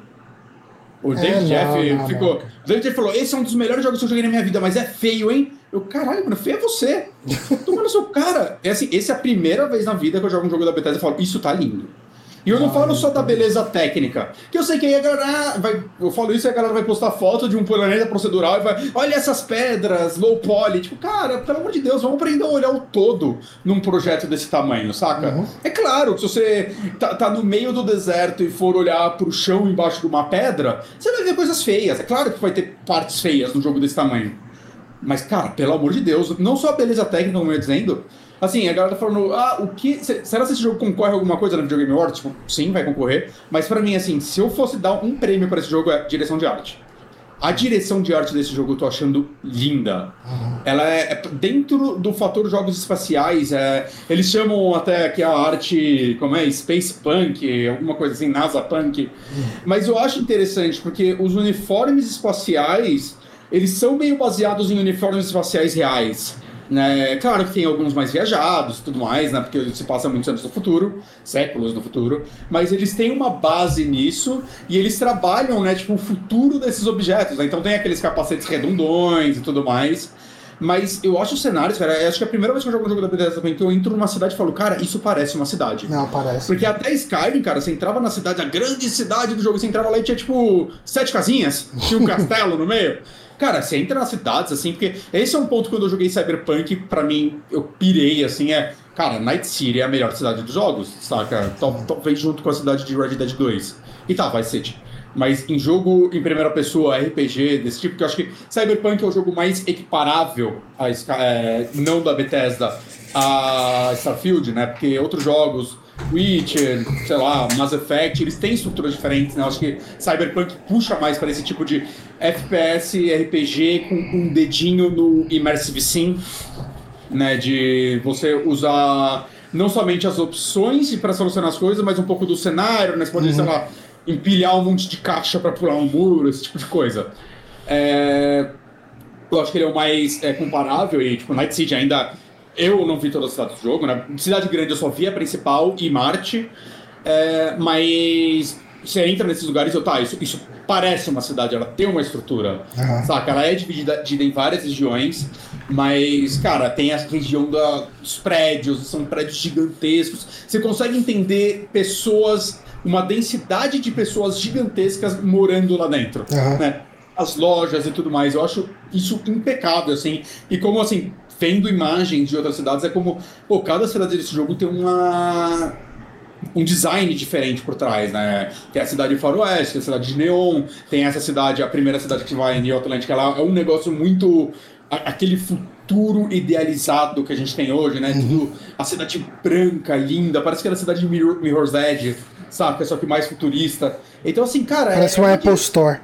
O David Jeff ficou. O David Jeff falou: esse é um dos melhores jogos que eu joguei na minha vida, mas é feio, hein? Eu, caralho, mano, feio é você. Toma no seu cara. É assim, essa é a primeira vez na vida que eu jogo um jogo da Bethesda e falo: isso tá lindo. E eu não falo só da beleza técnica, que eu sei que aí a galera eu falo isso e a galera vai postar foto de um planeta procedural e vai, olha essas pedras, low poly, tipo, cara, pelo amor de Deus, vamos aprender a olhar o todo num projeto desse tamanho, saca? Uhum. É claro que se você tá no meio do deserto e for olhar pro chão embaixo de uma pedra, você vai ver coisas feias, é claro que vai ter partes feias num jogo desse tamanho. Mas, cara, pelo amor de Deus, não só a beleza técnica, como eu ia dizendo. Assim, a galera tá falando, será que esse jogo concorre a alguma coisa no Video Game Awards? Tipo, sim, vai concorrer. Mas pra mim, assim, se eu fosse dar um prêmio pra esse jogo, é direção de arte. A direção de arte desse jogo eu tô achando linda. Uhum. Ela é dentro do fator jogos espaciais, eles chamam até que a arte, como é? Space Punk, alguma coisa assim, NASA Punk. Uhum. Mas eu acho interessante, porque os uniformes espaciais, eles são meio baseados em uniformes espaciais reais. Né? Claro que tem alguns mais viajados e tudo mais, né? Porque se passa muitos anos no futuro, séculos no futuro, mas eles têm uma base nisso e eles trabalham, né, tipo, o futuro desses objetos, né? Então tem aqueles capacetes redondões e tudo mais, mas eu acho os cenários, cara, eu acho que é a primeira vez que eu jogo um jogo da Bethesda também, que eu entro numa cidade e falo, cara, isso parece uma cidade. Não, parece. Porque até Skyrim, cara, você entrava na cidade, a grande cidade do jogo, você entrava lá e tinha, tipo, 7 casinhas, tinha um castelo no meio. Cara, você entra nas cidades, assim, porque esse é um ponto quando eu joguei Cyberpunk, pra mim, eu pirei, assim, cara, Night City é a melhor cidade dos jogos, saca? Talvez junto com a cidade de Red Dead 2. E tá, Vice City. Mas em jogo em primeira pessoa, RPG desse tipo, que eu acho que Cyberpunk é o jogo mais equiparável, não da Bethesda, a Starfield, né? Porque outros jogos, Witcher, sei lá, Mass Effect, eles têm estruturas diferentes, né? Eu acho que Cyberpunk puxa mais para esse tipo de FPS, RPG com um dedinho no Immersive Sim, né? De você usar não somente as opções para solucionar as coisas, mas um pouco do cenário, né? Você pode, sei lá, empilhar um monte de caixa para pular um muro, esse tipo de coisa. Eu acho que ele é o mais comparável e, tipo, Night City ainda... Eu não vi todas as cidades do jogo, né? Cidade grande eu só vi a principal e Marte, mas você entra nesses lugares e isso parece uma cidade, ela tem uma estrutura, saca? Ela é dividida em várias regiões, mas, cara, tem a região dos prédios, são prédios gigantescos, você consegue entender pessoas, uma densidade de pessoas gigantescas morando lá dentro, né? As lojas e tudo mais, eu acho isso impecável, assim, e como, assim, vendo imagens de outras cidades, é como, cada cidade desse jogo tem um design diferente por trás, né? Tem a cidade de Faroeste, tem a cidade de Neon, tem essa cidade, a primeira cidade que vai em New Atlantic, ela é um negócio muito... aquele futuro idealizado que a gente tem hoje, né? Tudo, a cidade branca, linda, parece que era a cidade de Mirror's Edge, sabe? Só que mais futurista. Então, assim, cara... Parece uma Apple Store.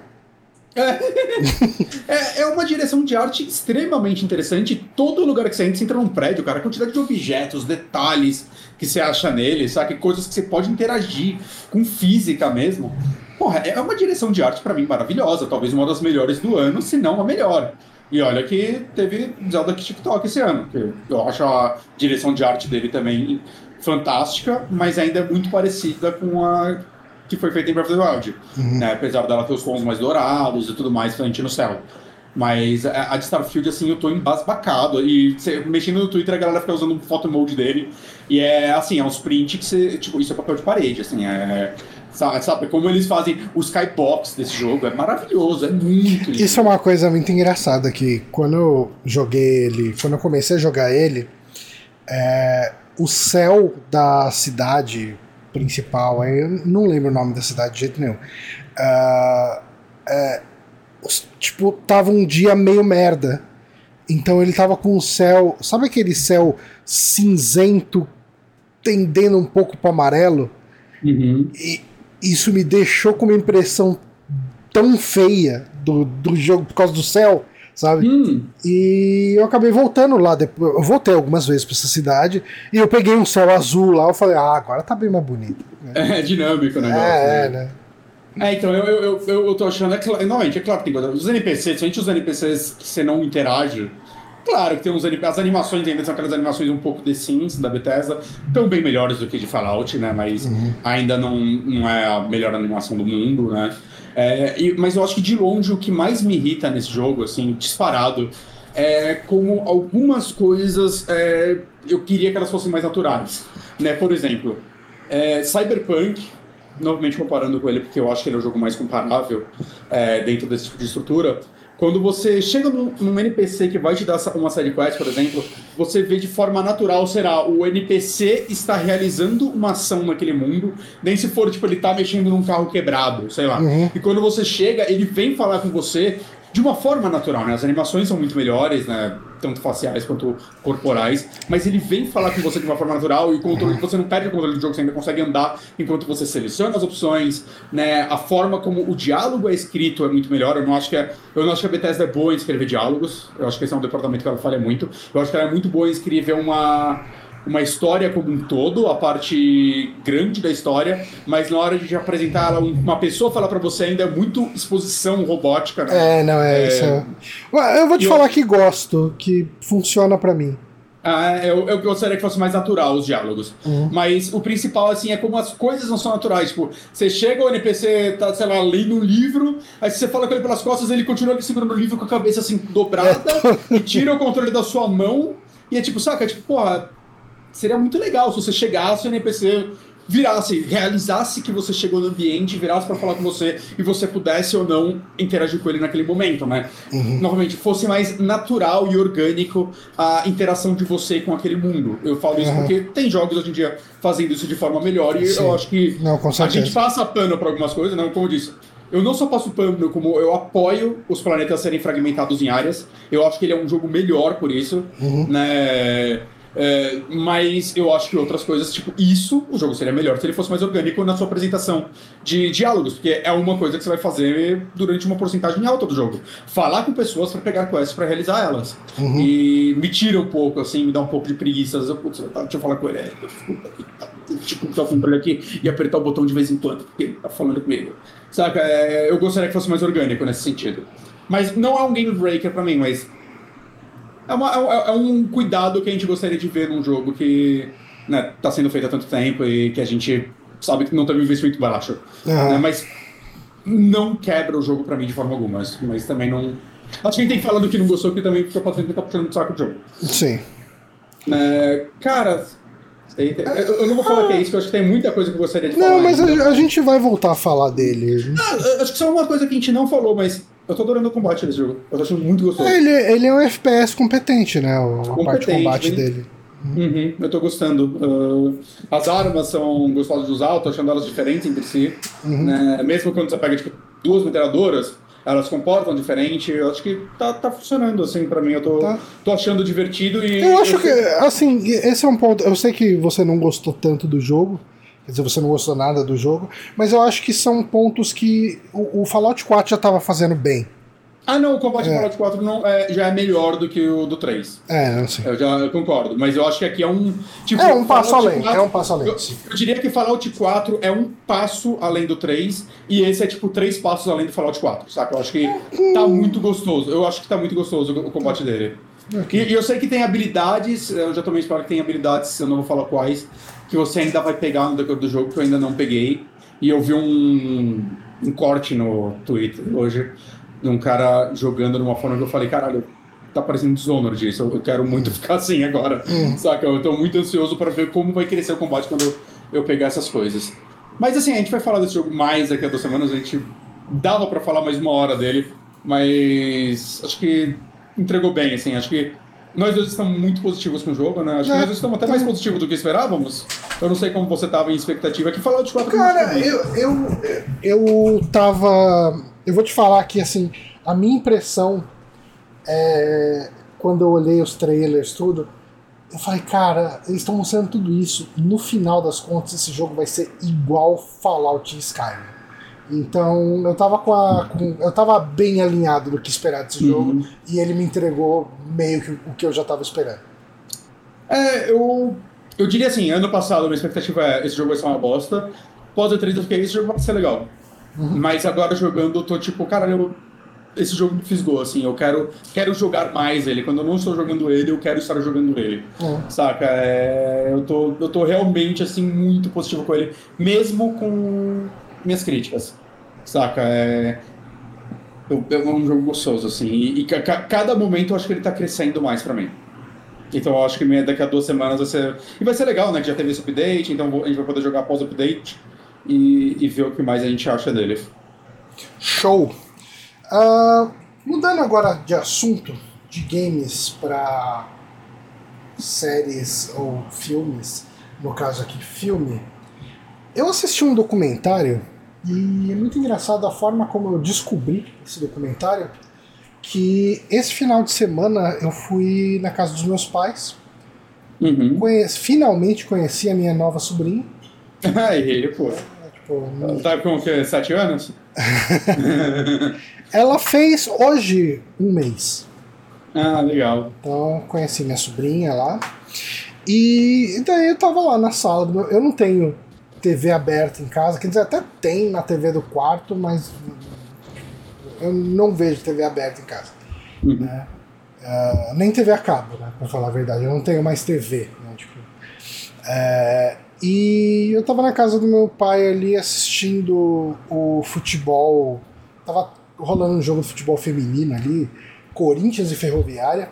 É uma direção de arte extremamente interessante. Todo lugar que você entra num prédio, cara, a quantidade de objetos, detalhes que você acha nele, sabe? Coisas que você pode interagir com física mesmo. Porra, é uma direção de arte pra mim maravilhosa, talvez uma das melhores do ano, se não a melhor. E olha que teve Zelda TikTok esse ano, que eu acho a direção de arte dele também fantástica, mas ainda é muito parecida com a que foi feita em Breath of the Wild, né? Apesar dela ter os tons mais dourados e tudo mais frente no céu. Mas a de Starfield, assim, eu tô embasbacado. E mexendo no Twitter, a galera fica usando um photo mode dele. E é uns prints que você... Tipo, isso é papel de parede, assim. Sabe, como eles fazem o skybox desse jogo. É maravilhoso, é muito lindo. Isso é uma coisa muito engraçada, que quando eu joguei ele... Quando eu comecei a jogar ele, o céu da cidade principal, eu não lembro o nome da cidade de jeito nenhum. Tipo, tava um dia meio merda. Então ele tava com o céu... Sabe aquele céu cinzento tendendo um pouco para amarelo? E isso me deixou com uma impressão tão feia do jogo por causa do céu, sabe? E eu acabei voltando lá depois. Eu voltei algumas vezes pra essa cidade e eu peguei um céu azul lá. Eu falei, agora tá bem mais bonito. É dinâmico o negócio. Né? Então eu tô achando. Normalmente, é claro que tem coisa. Os NPCs, somente os NPCs que você não interage, Claro que tem as animações ainda são aquelas animações um pouco The Sims, da Bethesda, estão bem melhores do que de Fallout, né? Mas ainda não é a melhor animação do mundo, né? Mas eu acho que de longe o que mais me irrita nesse jogo, assim, disparado, é como algumas coisas eu queria que elas fossem mais naturais, né? Por exemplo, Cyberpunk, novamente comparando com ele, porque eu acho que ele é o jogo mais comparável dentro desse tipo de estrutura. Quando você chega num NPC que vai te dar uma side quest, por exemplo, você vê de forma natural, será, o NPC está realizando uma ação naquele mundo, nem se for, tipo, ele tá mexendo num carro quebrado, sei lá. E quando você chega, ele vem falar com você de uma forma natural, né? As animações são muito melhores, né? Tanto faciais quanto corporais, mas ele vem falar com você de uma forma natural e o controle, você não perde o controle do jogo, você ainda consegue andar enquanto você seleciona as opções, né? A forma como o diálogo é escrito é muito melhor. Eu não acho que a Bethesda é boa em escrever diálogos. Eu acho que esse é um departamento que ela falha muito. Eu acho que ela é muito boa em escrever uma história como um todo, a parte grande da história, mas na hora de apresentar ela, uma pessoa falar pra você ainda é muito exposição robótica, né? Isso. Eu vou te falar que gosto, que funciona pra mim. Eu gostaria que fosse mais natural os diálogos. Mas o principal, assim, é como as coisas não são naturais. Tipo, você chega, o NPC tá, sei lá, lendo um livro, aí você fala com ele pelas costas, ele continua ali segurando o livro com a cabeça, assim, dobrada, e tira o controle da sua mão, e é tipo, saca? Tipo, porra, seria muito legal se você chegasse e o NPC virasse, realizasse que você chegou no ambiente, virasse pra falar com você e você pudesse ou não interagir com ele naquele momento, né? Novamente, fosse mais natural e orgânico a interação de você com aquele mundo. Eu falo isso porque tem jogos hoje em dia fazendo isso de forma melhor e eu acho que a gente passa pano pra algumas coisas, não, como eu disse. Eu não só passo pano, como eu apoio os planetas serem fragmentados em áreas. Eu acho que ele é um jogo melhor por isso, né? Mas eu acho que outras coisas, tipo isso, o jogo seria melhor se ele fosse mais orgânico na sua apresentação de diálogos, porque é uma coisa que você vai fazer durante uma porcentagem alta do jogo. Falar com pessoas para pegar quests para realizar elas. E me tira um pouco, assim, me dá um pouco de preguiça. Às vezes deixa eu falar com ele, tipo, o controle aqui e apertar o botão de vez em quando, porque ele tá falando comigo. Saca? Eu gostaria que fosse mais orgânico nesse sentido. Mas não é um game breaker pra mim, mas é um cuidado que a gente gostaria de ver num jogo que, né, tá sendo feito há tanto tempo e que a gente sabe que não teve um investimento baixo. Né, mas não quebra o jogo pra mim de forma alguma. Mas também não... Acho que a gente tem que falar do que não gostou, porque também fica puxando muito saco do jogo. Sim. Cara... Eu não vou falar que é isso, porque eu acho que tem muita coisa que eu gostaria de falar. Não, mas a gente vai voltar a falar dele. Acho que só uma coisa que a gente não falou, mas eu tô adorando o combate desse jogo. Eu tô achando muito gostoso. Ele é um FPS competente, né? A parte de combate dele. Eu tô gostando. As armas são gostosas de usar, eu tô achando elas diferentes entre si. Né? Mesmo quando você pega tipo, duas metralhadoras, elas se comportam diferente. Eu acho que tá funcionando, assim, pra mim. Eu tô achando divertido e... Eu acho que, assim, esse é um ponto... Eu sei que você não gostou tanto do jogo, quer dizer, você não gostou nada do jogo, mas eu acho que são pontos que o Fallout 4 já tava fazendo bem. Não, o combate do Fallout 4 já é melhor do que o do 3. Não sei. Eu concordo, mas eu acho que aqui é um... Tipo, um passo além, é um passo além. Eu diria que Fallout 4 é um passo além do 3, e esse é tipo 3 passos além do Fallout 4, saca? Eu acho que tá muito gostoso. Eu acho que tá muito gostoso o combate dele. E eu sei que tem habilidades, eu já tomei spoiler que tem habilidades, eu não vou falar quais, que você ainda vai pegar no decorrer do jogo, que eu ainda não peguei. E eu vi um corte no Twitter hoje, de um cara jogando de uma forma que eu falei, caralho, tá parecendo Dishonored isso, eu quero muito ficar assim agora, saca? Eu tô muito ansioso para ver como vai crescer o combate quando eu pegar essas coisas. Mas assim, a gente vai falar desse jogo mais daqui a 2 semanas, a gente dava pra falar mais 1 hora dele, mas acho que entregou bem, assim, acho que nós dois estamos muito positivos com o jogo, né? Acho que nós dois estamos até mais positivos do que esperávamos. Eu não sei como você tava em expectativa, que Fallout 4... Cara, eu tava... Eu vou te falar que, assim, a minha impressão quando eu olhei os trailers, tudo, eu falei, cara, eles estão mostrando tudo isso. No final das contas, esse jogo vai ser igual Fallout e Skyrim. Então, eu tava bem alinhado do que esperar desse jogo, e ele me entregou meio que o que eu já tava esperando. Eu diria assim, ano passado a minha expectativa esse jogo vai ser uma bosta. Pós E3 eu fiquei, esse jogo vai ser legal. Mas agora jogando, eu tô tipo, caralho, esse jogo me fisgou, assim, eu quero jogar mais ele. Quando eu não estou jogando ele, eu quero estar jogando ele. Saca? Eu tô realmente, assim, muito positivo com ele, mesmo com minhas críticas. Saca? É um jogo gostoso, assim, e cada momento eu acho que ele tá crescendo mais pra mim. Então eu acho que daqui a 2 semanas vai ser... E vai ser legal, né, que já teve esse update, então a gente vai poder jogar após o update e ver o que mais a gente acha dele. Show! Mudando agora de assunto, de games para séries ou filmes, no caso aqui, filme, eu assisti um documentário e é muito engraçado a forma como eu descobri esse documentário, que esse final de semana eu fui na casa dos meus pais, finalmente conheci a minha nova sobrinha. Aí, pô. Tá com o quê? 7 anos? Ela fez hoje 1 mês. Ah, legal. Então conheci minha sobrinha lá. E daí eu tava lá na sala. Eu não tenho TV aberta em casa, quer dizer, até tem na TV do quarto, mas eu não vejo TV aberta em casa. Né? Nem TV a cabo, né, pra falar a verdade. Eu não tenho mais TV. Né, tipo, e eu tava na casa do meu pai ali assistindo o futebol. Tava rolando um jogo de futebol feminino ali, Corinthians e Ferroviária.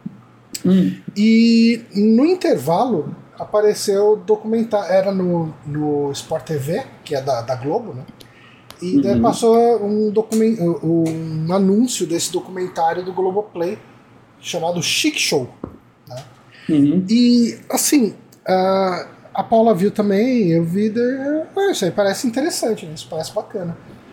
E no intervalo apareceu o documentário, era no Sport TV, que é da Globo, né? E daí passou um anúncio desse documentário do Globoplay chamado Chic Show. Né? E assim, a Paula viu também, eu vi, isso aí parece interessante, né? Isso parece bacana.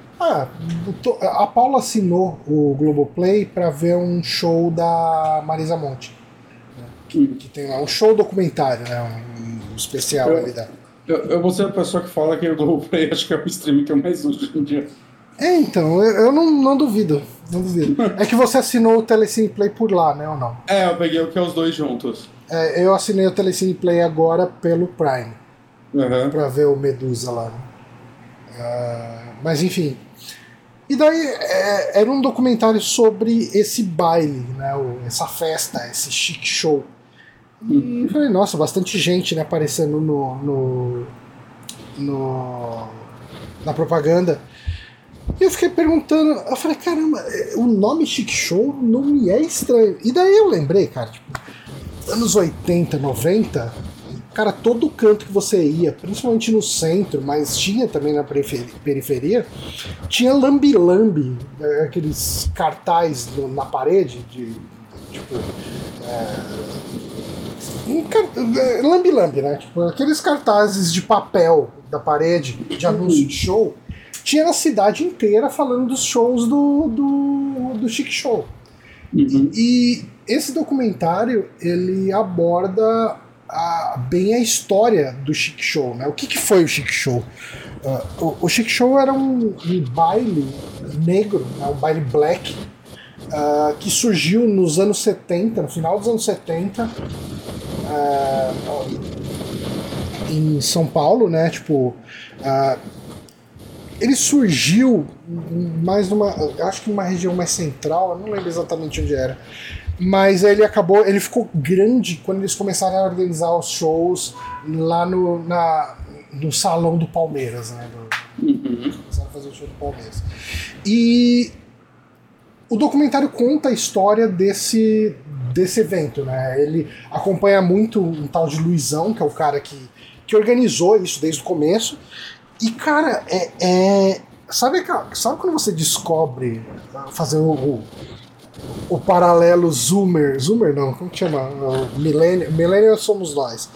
A Paula assinou o Globoplay para ver um show da Marisa Monte, né? Que tem lá um show documentário, né? Um especial ali da... Eu vou ser a pessoa que fala que o Globoplay acho que é o streaming que eu mais uso hoje em dia. Então, eu não duvido. Não duvido. É que você assinou o Telecine Play por lá, né, ou não? Eu peguei o que é os dois juntos. Eu assinei o Telecine Play agora pelo Prime. Pra ver o Medusa lá. Mas enfim. E daí era um documentário sobre esse baile, né, essa festa, esse chic show. E eu falei, nossa, bastante gente, né, aparecendo na propaganda. E eu fiquei perguntando, eu falei, caramba, o nome Chic Show não me é estranho. E daí eu lembrei, cara, tipo, anos 80, 90, cara, todo canto que você ia, principalmente no centro, mas tinha também na periferia, tinha lambi-lambi, aqueles cartaz na parede, tipo... lambi-lambi, né? Tipo, aqueles cartazes de papel da parede de anúncio de show, tinha na cidade inteira falando dos shows do Chic Show. E esse documentário, ele aborda bem a história do Chic Show, né? O que foi o Chic Show? O Chic Show era um baile negro, né? Um baile black, que surgiu nos anos 70, no final dos anos 70, em São Paulo, né? Tipo, ele surgiu mais acho que numa região mais central, eu não lembro exatamente onde era, mas ele ficou grande quando eles começaram a organizar os shows lá no salão do Palmeiras, né? Começaram a fazer o show do Palmeiras. E o documentário conta a história desse evento, né? Ele acompanha muito um tal de Luizão, que é o cara que organizou isso desde o começo. E, cara, sabe quando você descobre fazer o paralelo Zoomer não, como que chama? Millennial somos nós.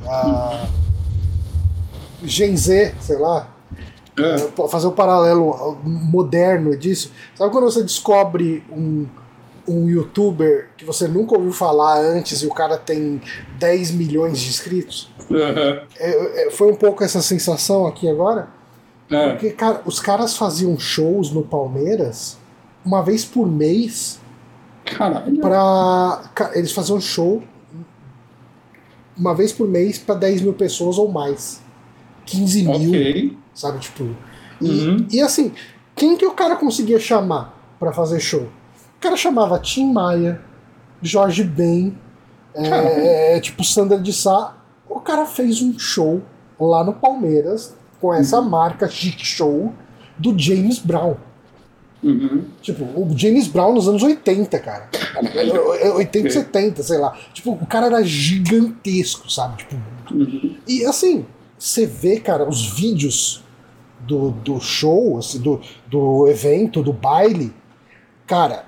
Gen Z, sei lá. Fazer o paralelo moderno disso. Sabe quando você descobre um youtuber que você nunca ouviu falar antes e o cara tem 10 milhões de inscritos? Foi um pouco essa sensação aqui agora. Porque, cara, os caras faziam shows no Palmeiras uma vez por mês. Caralho. Eles faziam show uma vez por mês pra 10 mil pessoas ou mais. 15 mil. Sabe, tipo. E assim, quem que o cara conseguia chamar? pra fazer show. O cara chamava Tim Maia, Jorge Ben, tipo Sandra de Sá. O cara fez um show lá no Palmeiras com essa marca Chic Show do James Brown. Tipo, o James Brown nos anos 80, cara. 80, 70, sei lá. Tipo, o cara era gigantesco, sabe? Tipo, e assim, você vê, cara, os vídeos do show, assim, do evento, do baile, cara,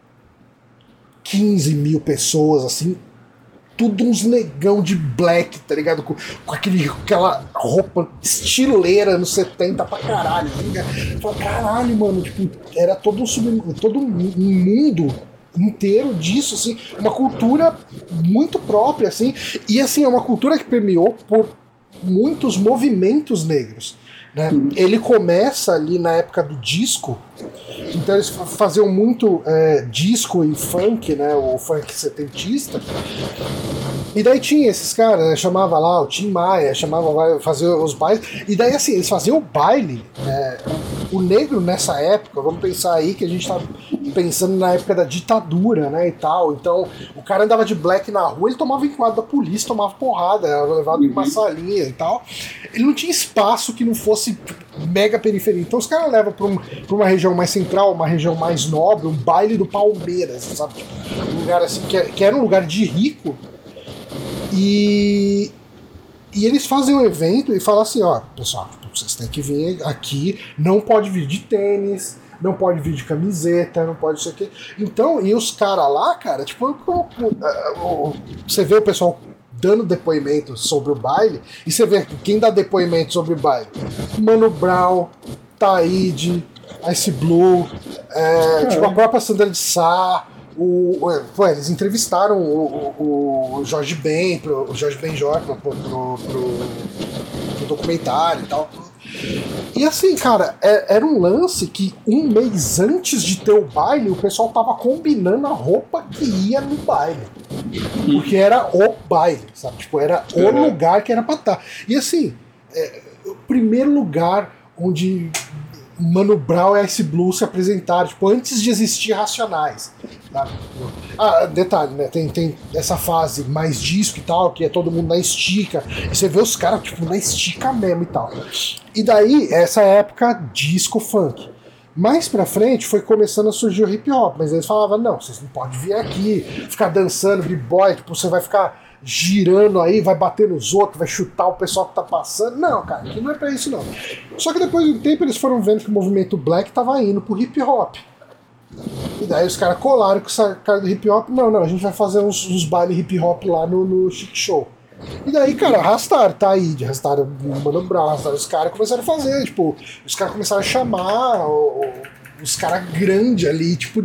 15 mil pessoas, assim, tudo uns negão de black, tá ligado? Com aquela roupa estileira nos 70 pra caralho. Tá caralho, mano, tipo, era todo um mundo inteiro disso, assim, uma cultura muito própria, assim, e assim, é uma cultura que permeou por muitos movimentos negros. Né? Ele começa ali na época do disco, então eles faziam muito disco e funk, né? O funk setentista. E daí tinha esses caras, né? Chamava lá o Tim Maia, chamava fazer os bailes. E daí assim, eles faziam o baile. O negro nessa época, vamos pensar aí que a gente tá pensando na época da ditadura, né, e tal. Então, o cara andava de black na rua, ele tomava enquadro da polícia, tomava porrada, era levado pra uma salinha e tal. Ele não tinha espaço que não fosse mega periferia. Então os caras levam pra uma região mais central, uma região mais nobre, um baile do Palmeiras, sabe? Tipo, um lugar assim, que era um lugar de rico. E eles fazem um evento e falam assim, ó, pessoal, vocês têm que vir aqui, não pode vir de tênis, não pode vir de camiseta, não pode isso aqui. Então, e os caras lá, cara, tipo, você vê o pessoal dando depoimento sobre o baile, e você vê quem dá depoimento sobre o baile. Mano Brown, Taíde, Ice Blue, tipo, a própria Sandra de Sá. Eles entrevistaram o Jorge Ben, o Jorge Benjor pro documentário e tal. E assim, cara, era um lance que um mês antes de ter o baile, o pessoal tava combinando a roupa que ia no baile. Porque era o baile, sabe? Tipo, era o lugar que era pra estar. E assim, o primeiro lugar onde Mano Brown e Ice Blue se apresentaram, tipo, antes de existir Racionais. Tá? Detalhe, né? Tem essa fase mais disco e tal, que é todo mundo na estica, e você vê os caras, tipo, na estica mesmo e tal. E daí, essa época, disco funk. Mais pra frente foi começando a surgir o hip hop, mas eles falavam, não, vocês não podem vir aqui, ficar dançando, b-boy, tipo, você vai ficar girando aí, vai bater nos outros, vai chutar o pessoal que tá passando. Não, cara, aqui não é pra isso não. Só que depois de um tempo eles foram vendo que o movimento black tava indo pro hip hop. E daí os caras colaram com essa cara do hip hop. Não, a gente vai fazer uns bailes hip hop lá no Chic Show. E daí, cara, arrastaram Taíde, arrastaram o Mano Brown, arrastaram os caras, começaram a fazer, tipo, os caras começaram a chamar os caras grandes ali, tipo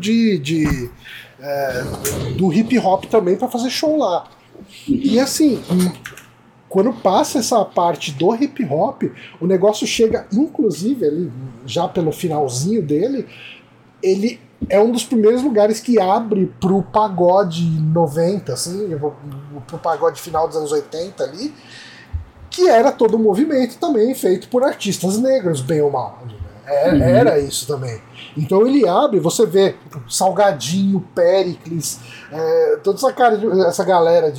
do hip hop também pra fazer show lá. E assim, quando passa essa parte do hip hop, o negócio chega, inclusive, ali, já pelo finalzinho dele, ele é um dos primeiros lugares que abre pro pagode 90, assim, pro pagode final dos anos 80 ali, que era todo um movimento também feito por artistas negros, bem ou mal. Era isso também. Então ele abre, você vê Salgadinho, Péricles, toda essa galera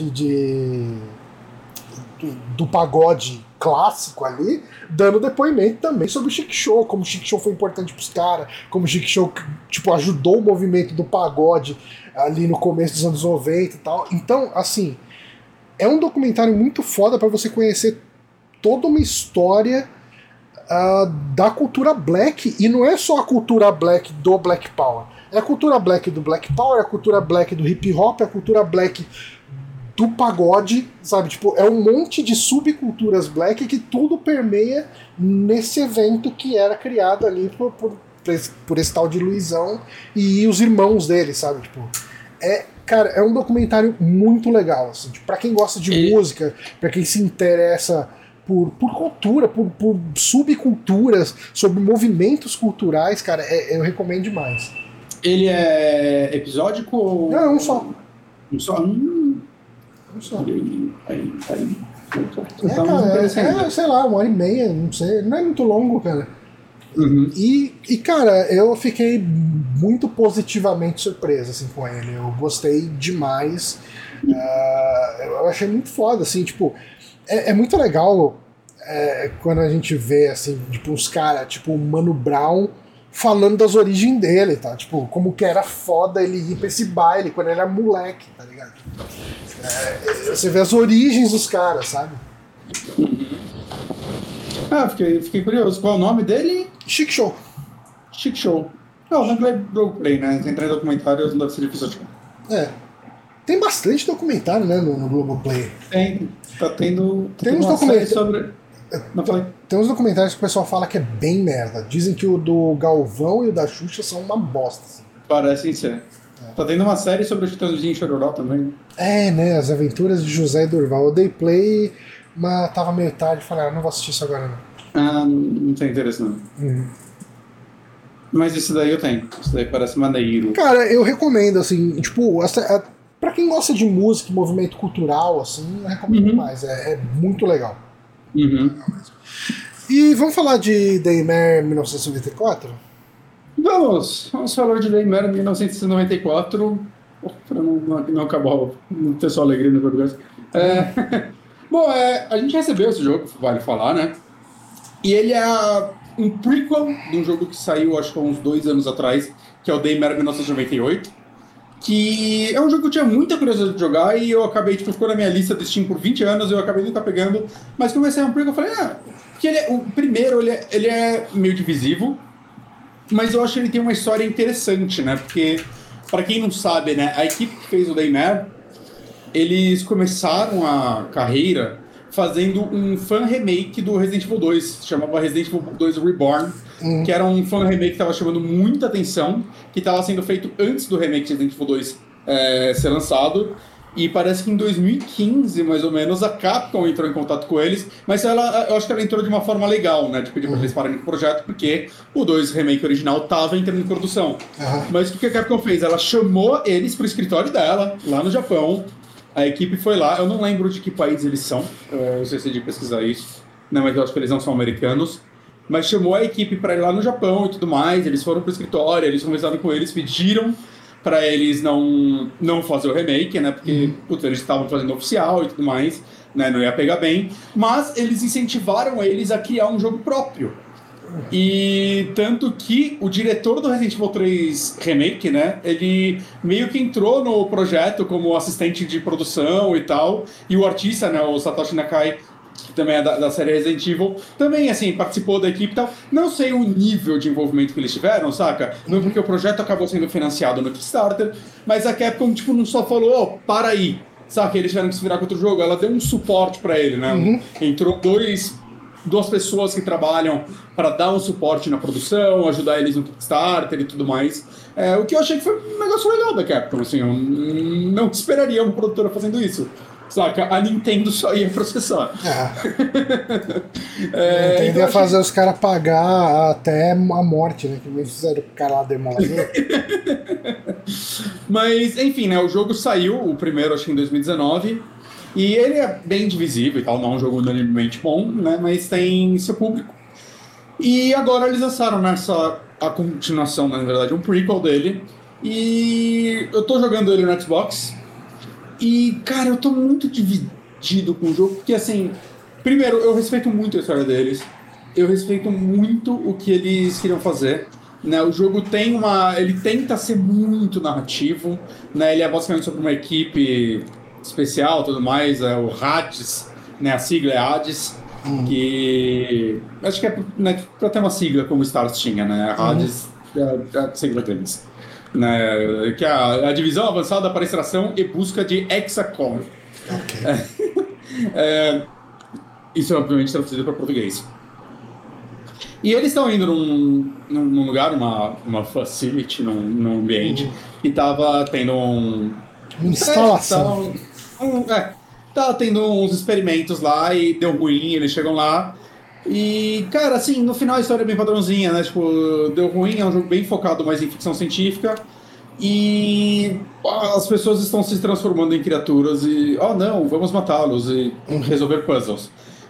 do pagode clássico ali, dando depoimento também sobre o Chic Show, como o Chic Show foi importante pros caras, como o Chic Show, tipo, ajudou o movimento do pagode ali no começo dos anos 90 e tal. Então, assim, é um documentário muito foda pra você conhecer toda uma história da cultura black, e não é só a cultura black do Black Power, é a cultura black do Black Power, é a cultura black do hip hop, é a cultura black do pagode, sabe? Tipo, é um monte de subculturas black que tudo permeia nesse evento que era criado ali por esse tal de Luizão e os irmãos dele, sabe? Tipo, cara, é um documentário muito legal, assim, tipo, pra quem gosta de música, pra quem se interessa por cultura, por subculturas, sobre movimentos culturais, cara, eu recomendo demais. Ele é episódico ou... Não, um só. Um só? Só. Então, cara, sei lá, 1h30, não sei. Não é muito longo, cara. E, cara, eu fiquei muito positivamente surpreso assim, com ele. Eu gostei demais. Eu achei muito foda, assim, tipo, é muito legal quando a gente vê, assim, tipo, uns caras, tipo, o Mano Brown falando das origens dele, tá? Tipo, como que era foda ele ir pra esse baile quando ele era moleque, tá ligado? Você vê as origens dos caras, sabe? Fiquei curioso. Qual é o nome dele? Chic Show. Chic Show. Não é Globoplay, né? Entrar em documentários não deve ser difícil achar. Tem bastante documentário, né, no Globoplay. Tem. Tem uns documentários sobre... Não falei. Tem uns documentários que o pessoal fala que é bem merda. Dizem que o do Galvão e o da Xuxa são uma bosta. Assim. Parecem ser. Tá tendo uma série sobre o Chitãozinho e Chororó também. Né? As aventuras de José e Durval. Eu dei play, mas tava meio tarde e falei, não vou assistir isso agora não. Não tem interesse não. Mas isso daí eu tenho. Isso daí parece maneiro. Cara, eu recomendo, assim, tipo, pra quem gosta de música e movimento cultural, assim, eu recomendo demais. É muito legal. E vamos falar de Daymare 1994? Vamos falar de Daymare 1994 para não acabar não ter só alegria no podcast. Bom, a gente recebeu esse jogo, vale falar, né? E ele é um prequel de um jogo que saiu, acho que há uns 2 anos atrás, que é o Daymare 1998, que é um jogo que eu tinha muita curiosidade de jogar e eu acabei, ficou na minha lista de Steam por 20 anos, eu acabei nunca pegando, mas comecei a um prequel, eu falei, que o primeiro, ele é meio divisivo, mas eu acho que ele tem uma história interessante, né, porque, para quem não sabe, né, a equipe que fez o Daymare, eles começaram a carreira fazendo um fan remake do Resident Evil 2, chamava Resident Evil 2 Reborn, que era um fan remake que estava chamando muita atenção, que estava sendo feito antes do remake de Resident Evil 2 ser lançado, e parece que em 2015, mais ou menos, a Capcom entrou em contato com eles, mas eu acho que ela entrou de uma forma legal, né, de pedir para eles pararem com o projeto, porque o 2 remake original estava entrando em produção. Mas o que a Capcom fez? Ela chamou eles para o escritório dela, lá no Japão. A equipe foi lá, eu não lembro de que país eles são, eu esqueci de pesquisar isso, não, mas eu acho que eles não são americanos, mas chamou a equipe para ir lá no Japão e tudo mais, eles foram pro escritório, eles conversaram com eles, pediram para eles não fazer o remake, né, porque eles estavam fazendo oficial e tudo mais, né, não ia pegar bem, mas eles incentivaram eles a criar um jogo próprio. E tanto que o diretor do Resident Evil 3 Remake, né, ele meio que entrou no projeto como assistente de produção e tal, e o artista, né, o Satoshi Nakai, que também é da série Resident Evil, também, assim, participou da equipe e tal. Não sei o nível de envolvimento que eles tiveram, saca? Não porque o projeto acabou sendo financiado no Kickstarter, mas a Capcom, tipo, não só falou, para aí, saca? Eles tiveram que se virar contra o jogo, ela deu um suporte pra ele, né? Entrou duas pessoas que trabalham para dar um suporte na produção, ajudar eles no Kickstarter e tudo mais. O que eu achei que foi um negócio legal da Capcom, assim, eu não esperaria uma produtora fazendo isso. Saca? A Nintendo só ia processar. Nintendo ia fazer os caras pagar até a morte, né? Que eles fizeram o cara lá demolir. Mas, enfim, né? O jogo saiu, o primeiro, acho que em 2019. E ele é bem divisível e tal, não é um jogo unanimemente bom, né? Mas tem seu público. E agora eles lançaram a continuação, na verdade, um prequel dele. E eu tô jogando ele no Xbox. E, cara, eu tô muito dividido com o jogo, porque, assim, primeiro, eu respeito muito a história deles. Eu respeito muito o que eles queriam fazer. Né? O jogo tem ele tenta ser muito narrativo, né? Ele é basicamente sobre uma equipe especial, tudo mais, o Hades, né? A sigla é Hades, que acho que é né, para ter uma sigla como o Stars tinha, né? Hades é a sigla deles, né? Que é a divisão avançada para extração e busca de Hexacom. Isso é obviamente traduzido para português. E eles estão indo num lugar, uma facility, num ambiente, que estava tendo uma instalação. Tava tendo uns experimentos lá e deu ruim, eles chegam lá. E, cara, assim, no final a história é bem padrãozinha, né? Tipo, deu ruim, é um jogo bem focado mais em ficção científica. E as pessoas estão se transformando em criaturas e, não, vamos matá-los e resolver puzzles.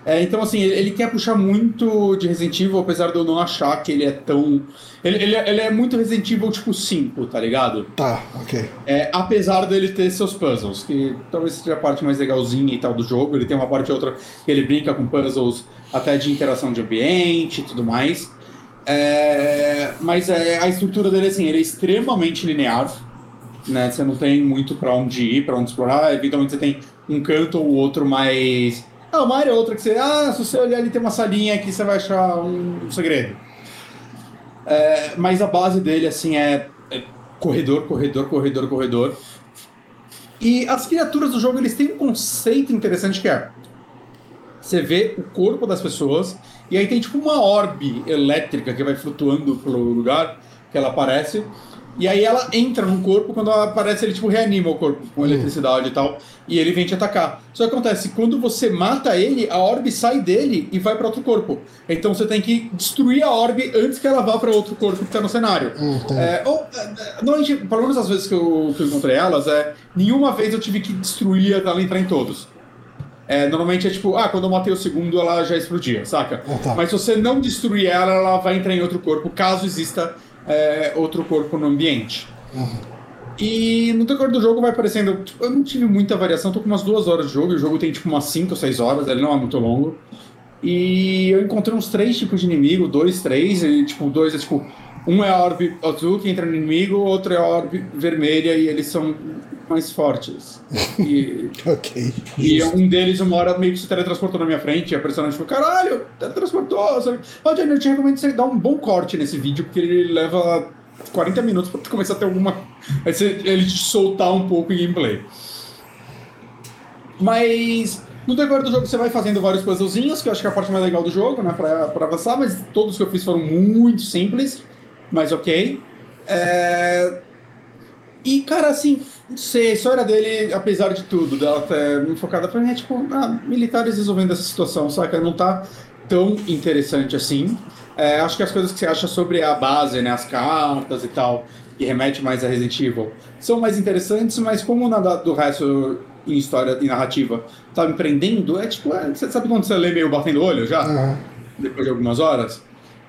Então, assim, ele quer puxar muito de Resident Evil, apesar de eu não achar que ele é tão... Ele é muito Resident Evil tipo 5, tá ligado? Tá, ok. Apesar dele ter seus puzzles, que talvez seja a parte mais legalzinha e tal do jogo. Ele tem uma parte ou outra que ele brinca com puzzles até de interação de ambiente e tudo mais. Mas a estrutura dele, assim, ele é extremamente linear, né? Você não tem muito pra onde ir, pra onde explorar. Eventualmente você tem um canto ou outro mais... uma área ou outra que você... se você olhar ali tem uma salinha aqui, você vai achar um segredo. Mas a base dele, assim, é corredor, corredor, corredor, corredor. E as criaturas do jogo, eles têm um conceito interessante que é... Você vê o corpo das pessoas, e aí tem tipo uma orbe elétrica que vai flutuando pelo lugar, que ela aparece, e aí ela entra no corpo, quando ela aparece ele tipo reanima o corpo com eletricidade e tal, e ele vem te atacar. Só que acontece, quando você mata ele, a orbe sai dele e vai para outro corpo. Então você tem que destruir a orbe antes que ela vá para outro corpo que tá no cenário. Normalmente, pelo menos as vezes que eu encontrei elas, nenhuma vez eu tive que destruir ela entrar em todos. Normalmente é tipo, quando eu matei o segundo, ela já explodia, saca? Mas se você não destruir ela, ela vai entrar em outro corpo, caso exista outro corpo no ambiente. E no decorrer do jogo vai aparecendo... eu não tive muita variação, tô com umas 2 horas de jogo, e o jogo tem tipo umas 5 ou 6 horas, ele não é muito longo. E eu encontrei uns 3 tipos de inimigo, 2, 3, e tipo, 2 é tipo... Um é a orbe azul que entra no inimigo, outro é a orbe vermelha e eles são mais fortes. Ok. E um deles, uma hora, meio que se teletransportou na minha frente e a personagem falou, caralho, teletransportou. Johnny, eu te recomendo você dar um bom corte nesse vídeo, porque ele leva 40 minutos pra começar a ter alguma... ele te soltar um pouco em gameplay. Mas... no decorrer do jogo você vai fazendo vários puzzlezinhos, que eu acho que é a parte mais legal do jogo, né, pra avançar, mas todos que eu fiz foram muito simples, mas ok. E, cara, assim, não sei, a história dele, apesar de tudo, dela ter me focada pra mim, é tipo, militares resolvendo essa situação, saca? Não tá tão interessante assim. Acho que as coisas que você acha sobre a base, né, as cartas e tal, que remete mais a Resident Evil, são mais interessantes, mas como nada do resto em história e narrativa tá me prendendo, você sabe quando você lê meio batendo o olho já? Depois de algumas horas?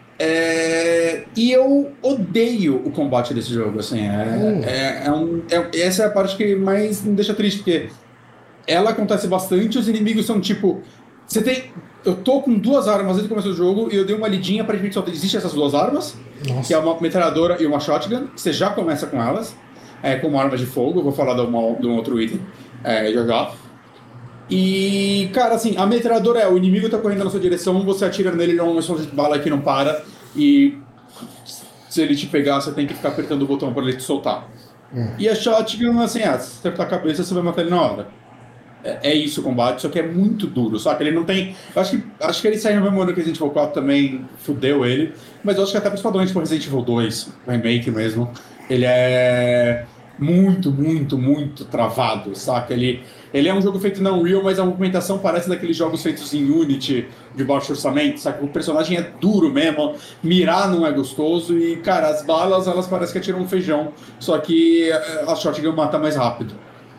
E eu odeio o combate desse jogo, assim, essa é a parte que mais me deixa triste, porque ela acontece bastante, os inimigos são tipo, eu tô com 2 armas desde o começo do jogo e eu dei uma lidinha, aparentemente só existem essas 2 armas. Nossa. Que é uma metralhadora e uma shotgun, que você já começa com elas, como armas de fogo, eu vou falar de um outro item já. E, cara, assim, a metralhadora o inimigo tá correndo na sua direção, você atira nele, ele é uma munição de bala que não para, e se ele te pegar, você tem que ficar apertando o botão para ele te soltar. E a shotgun, assim, se acertar a cabeça, você vai matar ele na hora. É isso o combate, só que é muito duro, só que ele não tem... Acho que ele saiu no mesmo ano que Resident Evil 4 também fudeu ele, mas eu acho que até pros padrões tipo Resident Evil 2, o remake mesmo, ele é muito, muito, muito travado, saca? Ele é um jogo feito na Unreal, mas a movimentação parece daqueles jogos feitos em Unity, de baixo orçamento, saca? O personagem é duro mesmo, mirar não é gostoso e, cara, as balas, elas parecem que atiram um feijão, só que a shotgun mata mais rápido.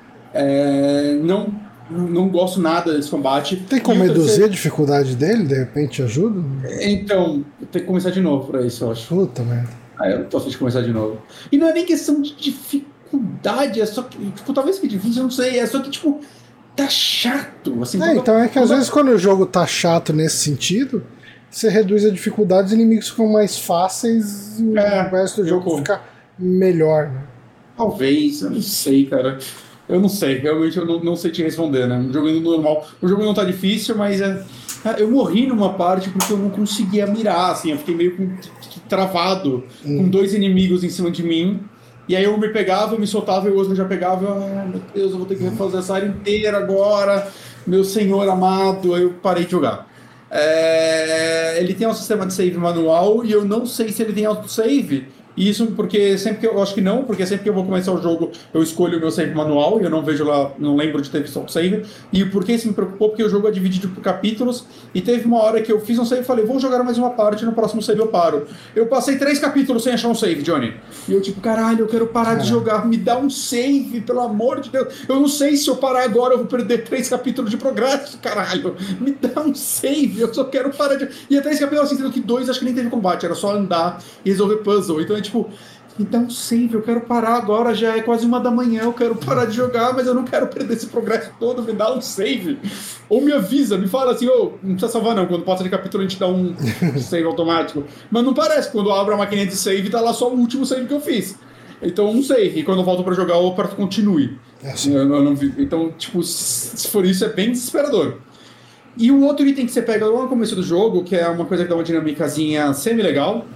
Não gosto nada desse combate. Tem como reduzir a dificuldade dele? De repente ajuda? Então, tem que começar de novo pra isso, eu acho. Puta merda. Eu não tô afim de começar de novo. E não é nem questão de dificuldade, é só que, tipo, talvez que difícil, eu não sei, é só que, tipo, tá chato. Assim, então é que às vezes quando o jogo tá chato nesse sentido, você reduz a dificuldade, os inimigos ficam mais fáceis e o resto do jogo fica melhor, né? Talvez, eu não sei, cara. Eu não sei, realmente eu não sei te responder, né? O jogo normal. O jogo não tá difícil, mas eu morri numa parte porque eu não conseguia mirar, assim, eu fiquei meio travado, com 2 inimigos em cima de mim. E aí eu me pegava, eu me soltava e o outro já pegava. Meu Deus, eu vou ter que refazer essa área inteira agora, meu senhor amado. Aí eu parei de jogar. Ele tem um sistema de save manual e eu não sei se ele tem autosave, Isso porque sempre que eu acho que não, porque sempre que eu vou começar o jogo eu escolho o meu save manual e eu não vejo lá, não lembro de ter visto o save. E por que isso me preocupou? Porque o jogo é dividido por capítulos e teve uma hora que eu fiz um save e falei, vou jogar mais uma parte, no próximo save eu paro. Eu passei 3 capítulos sem achar um save, Johnny. E eu tipo, caralho, eu quero parar de jogar, me dá um save, pelo amor de Deus. Eu não sei se eu parar agora eu vou perder 3 capítulos de progresso, caralho. Me dá um save, eu só quero parar de... E até 3 capítulos assim, sendo que 2 acho que nem teve combate, era só andar e resolver puzzle. Então é tipo, me dá um save, eu quero parar agora, já é quase 1 da manhã, eu quero parar de jogar, mas eu não quero perder esse progresso todo, me dá um save. Ou me avisa, me fala assim, não precisa salvar não, quando passa de capítulo a gente dá um save automático. Mas não parece, quando eu abro a maquininha de save, tá lá só o último save que eu fiz. Então eu não sei, e quando eu volto pra jogar eu aperto continue. Eu não vi. Então, tipo, se for isso, é bem desesperador. E um outro item que você pega logo no começo do jogo, que é uma coisa que dá uma dinâmicazinha semi-legal,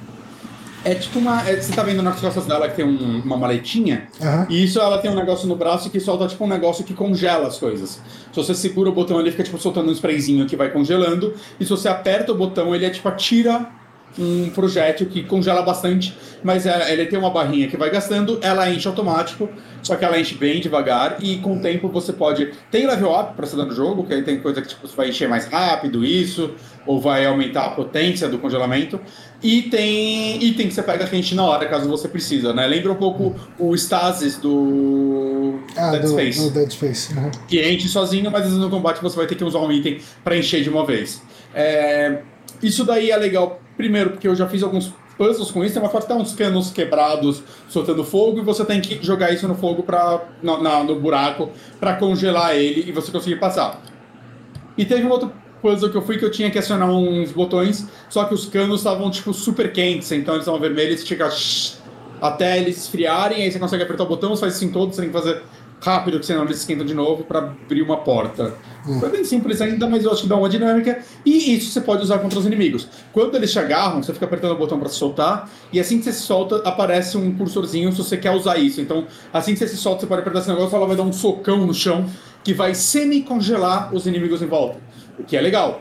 é tipo você tá vendo nas costas dela que tem uma maletinha, e isso ela tem um negócio no braço que solta tipo um negócio que congela as coisas. Se você segura o botão, ele fica tipo soltando um sprayzinho que vai congelando, e se você aperta o botão, ele tipo atira um projétil que congela bastante, mas ele tem uma barrinha que vai gastando, ela enche automático, só que ela enche bem devagar, e com o tempo você pode... Tem level up pra você dar no jogo, que aí tem coisa que tipo, você vai encher mais rápido, isso, ou vai aumentar a potência do congelamento, e tem item que você pega que enche na hora, caso você precisa, né? Lembra um pouco o Stasis do Dead Space. Do Dead Space. Que enche sozinho, mas às vezes no combate você vai ter que usar um item pra encher de uma vez. Isso daí é legal, primeiro, porque eu já fiz alguns puzzles com isso, tem uma parte que tá uns canos quebrados soltando fogo, e você tem que jogar isso no fogo no buraco pra congelar ele e você conseguir passar. E teve um outro puzzle que eu fui que eu tinha que acionar uns botões, só que os canos estavam tipo super quentes, então eles estavam vermelhos, você tinha que até eles esfriarem, aí você consegue apertar o botão, você faz assim todos, você tem que fazer rápido, que senão eles esquentam de novo para abrir uma porta. Foi bem simples ainda, mas eu acho que dá uma dinâmica, e isso você pode usar contra os inimigos. Quando eles te agarram, você fica apertando o botão para se soltar, e assim que você se solta, aparece um cursorzinho se você quer usar isso. Então, assim que você se solta, você pode apertar esse negócio, ela vai dar um socão no chão, que vai semi-congelar os inimigos em volta, o que é legal.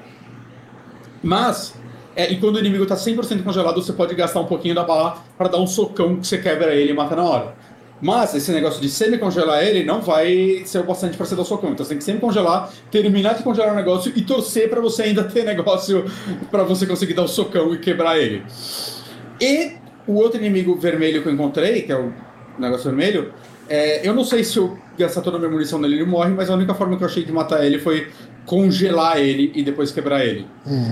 Mas, e quando o inimigo está 100% congelado, você pode gastar um pouquinho da bala para dar um socão que você quebra ele e mata na hora. Mas esse negócio de semi-congelar ele não vai ser o bastante para você dar o socão. Então você tem que semi-congelar, terminar de congelar o negócio e torcer para você ainda ter negócio para você conseguir dar o socão e quebrar ele. E o outro inimigo vermelho que eu encontrei, que é o negócio vermelho, eu não sei se eu gastar toda a minha munição nele ele morre, mas a única forma que eu achei de matar ele foi congelar ele e depois quebrar ele.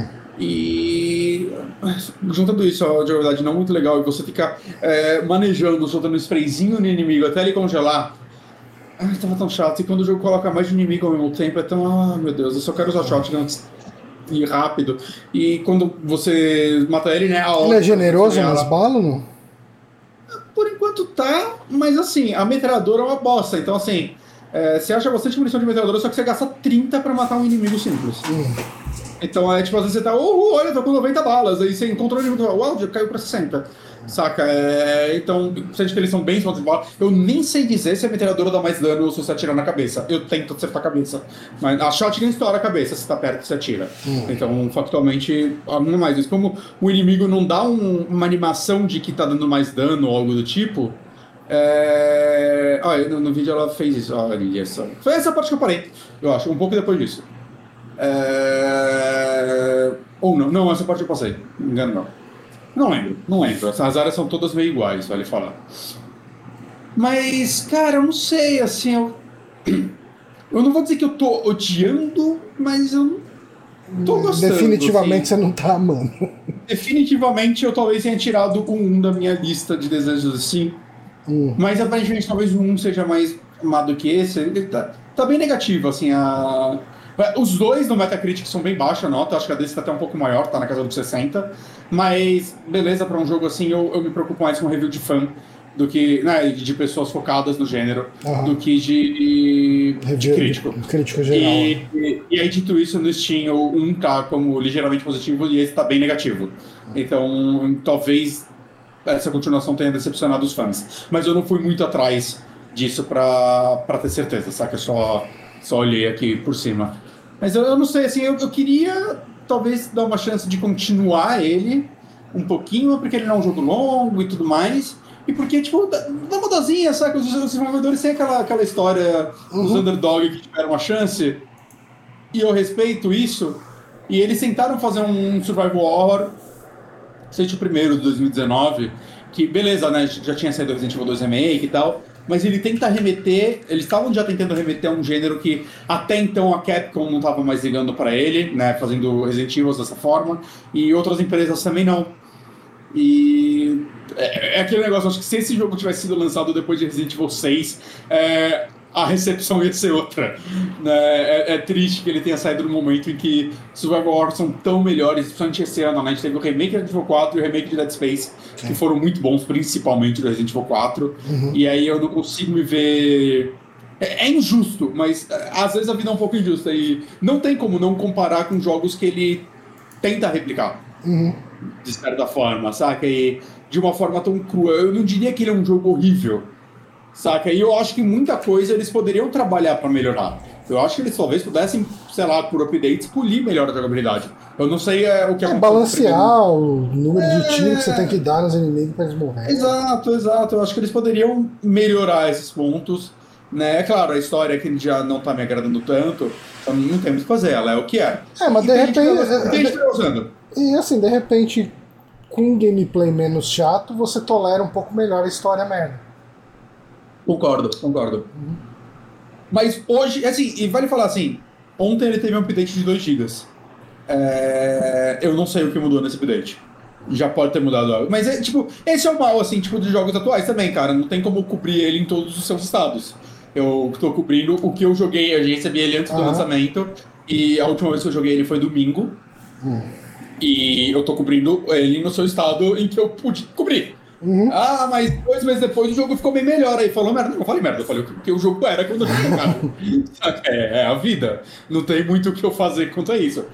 E juntando isso a jogabilidade não muito legal e você ficar manejando, soltando um sprayzinho no inimigo até ele congelar, tava tão chato. E quando o jogo coloca mais de um inimigo ao mesmo tempo é tão, meu Deus, eu só quero usar shotgun e rápido. E quando você mata ele, né, ele é generoso nas balas, não? Por enquanto tá, mas assim, a metralhadora é uma bosta, então assim, você acha bastante munição de metralhadora, só que você gasta 30 pra matar um inimigo simples. Então tipo, às vezes você tá, olha, tô com 90 balas, aí você encontrou o inimigo, uau, já caiu pra 60. Saca? Então, sente que eles são bem soltos de bala. Eu nem sei dizer se a metralhadora dá mais dano ou se você atira na cabeça. Eu tento acertar a cabeça. Mas a shotgun estoura a cabeça se tá perto, você atira. Então, factualmente, não é mais isso. Como o inimigo não dá uma animação de que tá dando mais dano ou algo do tipo. No vídeo ela fez isso. Olha só. Foi essa parte que eu parei, eu acho, um pouco depois disso. Ou não, essa parte eu passei. Não me engano, não. Não lembro. Essas áreas são todas meio iguais, vale falar. Mas, cara, eu não sei, assim, eu não vou dizer que eu tô odiando, mas eu tô gostando. Definitivamente assim. Você não tá amando. Definitivamente eu talvez tenha tirado o 1 da minha lista de desejos assim. Mas aparentemente talvez o 1 seja mais amado que esse. Ele tá bem negativo, assim, os dois no Metacritic são bem baixa a nota, acho que a desse tá até um pouco maior, tá na casa dos 60, mas beleza, pra um jogo assim eu me preocupo mais com review de fã do que, né, de pessoas focadas no gênero, do que de crítico. Crítico geral. E aí, dito isso, no Steam o 1 tá como ligeiramente positivo e esse tá bem negativo. Então, talvez essa continuação tenha decepcionado os fãs. Mas eu não fui muito atrás disso pra ter certeza, saca? Eu só olhei aqui por cima. Mas eu não sei, assim, eu queria talvez dar uma chance de continuar ele, um pouquinho, porque ele não é um jogo longo e tudo mais, e porque, tipo, dá uma dosinha, sabe? Os desenvolvedores têm aquela história dos underdogs que tiveram uma chance, e eu respeito isso, e eles tentaram fazer um survival horror, seja o primeiro de 2019, que beleza, né, já tinha saído Resident Evil 2 Remake e tal, mas ele tenta remeter, eles estavam já tentando remeter a um gênero que até então a Capcom não estava mais ligando para ele, né, fazendo Resident Evil dessa forma, e outras empresas também não. E é aquele negócio, acho que se esse jogo tivesse sido lançado depois de Resident Evil 6, a recepção ia ser outra. É triste que ele tenha saído no momento em que Survival Horror são tão melhores, principalmente esse ano, né? A gente teve o remake de Resident Evil 4 e o remake de Dead Space, que foram muito bons, principalmente do Resident Evil 4. E aí eu não consigo me ver... É injusto, mas às vezes a vida é um pouco injusta e não tem como não comparar com jogos que ele tenta replicar. De certa forma, saca? E de uma forma tão crua. Eu não diria que ele é um jogo horrível, saca? E eu acho que muita coisa eles poderiam trabalhar para melhorar. Eu acho que eles talvez pudessem, sei lá, por updates, polir melhor a jogabilidade. Eu não sei o que balancear o número de tiros que você tem que dar nos inimigos para eles morrerem. Exato. Eu acho que eles poderiam melhorar esses pontos, né? É claro, a história que já não tá me agradando tanto, então não tem muito o que fazer, ela é o que é. Mas de repente... O que a gente tá usando? E assim, de repente, com um gameplay menos chato, você tolera um pouco melhor a história merda. Concordo. Mas hoje, assim, e vale falar assim, ontem ele teve um update de 2 GB. Eu não sei o que mudou nesse update. Já pode ter mudado algo. Mas, esse é o mal, assim, de jogos atuais também, cara. Não tem como cobrir ele em todos os seus estados. Eu tô cobrindo o que eu joguei, eu já recebi ele antes do lançamento, e a última vez que eu joguei ele foi domingo. E eu tô cobrindo ele no seu estado em que eu pude cobrir. Mas 2 meses depois o jogo ficou bem melhor. Aí falou merda. Eu falei merda, eu falei o que o jogo era quando eu tinha jogado. É a vida. Não tem muito o que eu fazer quanto a isso.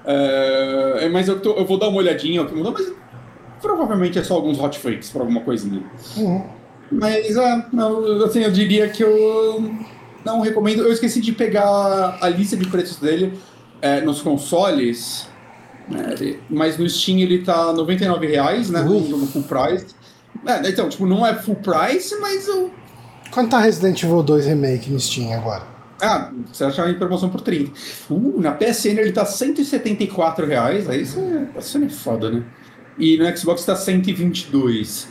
Mas eu vou dar uma olhadinha ao que mudou, mas provavelmente é só alguns hotfakes pra alguma coisinha. Mas, assim, eu diria que eu não recomendo. Eu esqueci de pegar a lista de preços dele nos consoles. Mas no Steam ele tá R$99, né? No full price. Então, não é full price, mas eu... Quanto tá Resident Evil 2 Remake no Steam agora? Você acha em promoção por 30. Na PSN ele tá R$174. Aí isso é foda, né? E no Xbox tá 122.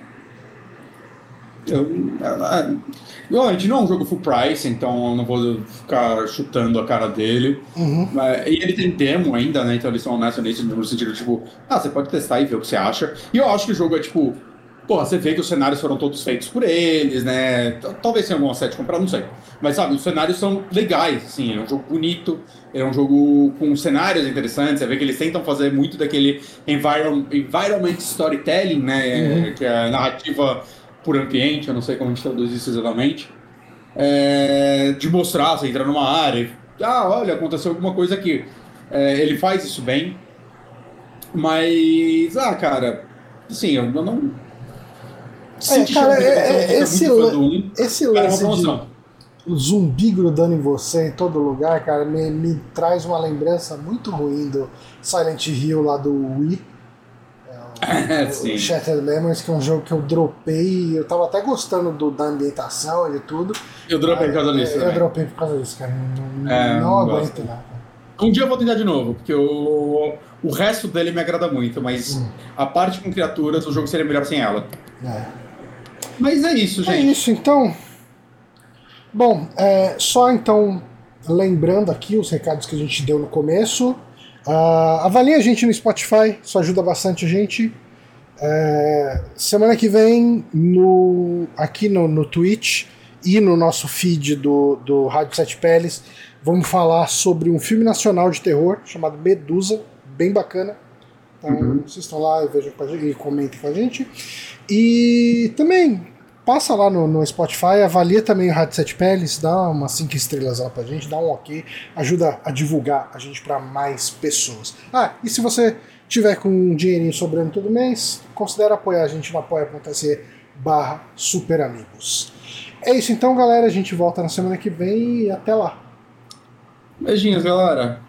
Gente, não é um jogo full price, então eu não vou ficar chutando a cara dele. E ele tem demo ainda, né? Então eles são honestos nisso, no sentido você pode testar e ver o que você acha. E eu acho que o jogo é você vê que os cenários foram todos feitos por eles, né? Talvez tenha algum asset comprar, não sei. Mas sabe, os cenários são legais, assim, é um jogo bonito, é um jogo com cenários interessantes, você vê que eles tentam fazer muito daquele environment storytelling, né? Que é a narrativa por ambiente, eu não sei como a gente traduz isso exatamente, de mostrar, você entra numa área, olha, aconteceu alguma coisa aqui. Ele faz isso bem, mas, cara, assim, eu não... esse lance de zumbi grudando em você em todo lugar, cara, me traz uma lembrança muito ruim do Silent Hill lá do Wii. O Shattered Memories, que é um jogo que eu dropei. Eu tava até gostando da ambientação e de tudo. Eu dropei por causa disso. Eu dropei por causa disso, cara. Não aguento nada. Um dia eu vou tentar de novo, porque o resto dele me agrada muito, mas a parte com criaturas, o jogo seria melhor sem ela. Mas é isso, gente. É isso, então. Bom, só então lembrando aqui os recados que a gente deu no começo. Avalie a gente no Spotify, isso ajuda bastante a gente. Semana que vem, aqui no Twitch e no nosso feed do Rádio Sete Peles, vamos falar sobre um filme nacional de terror chamado Medusa, bem bacana. Então, vocês estão lá e vejam e comentem com a gente. E também passa lá no Spotify, avalia também o Rádio Sete Peles, dá umas 5 estrelas lá pra gente, dá um ok, ajuda a divulgar a gente pra mais pessoas. E se você tiver com um dinheirinho sobrando todo mês, considere apoiar a gente no apoia.se/superamigos. É isso então, galera, a gente volta na semana que vem e até lá. Beijinhos, galera.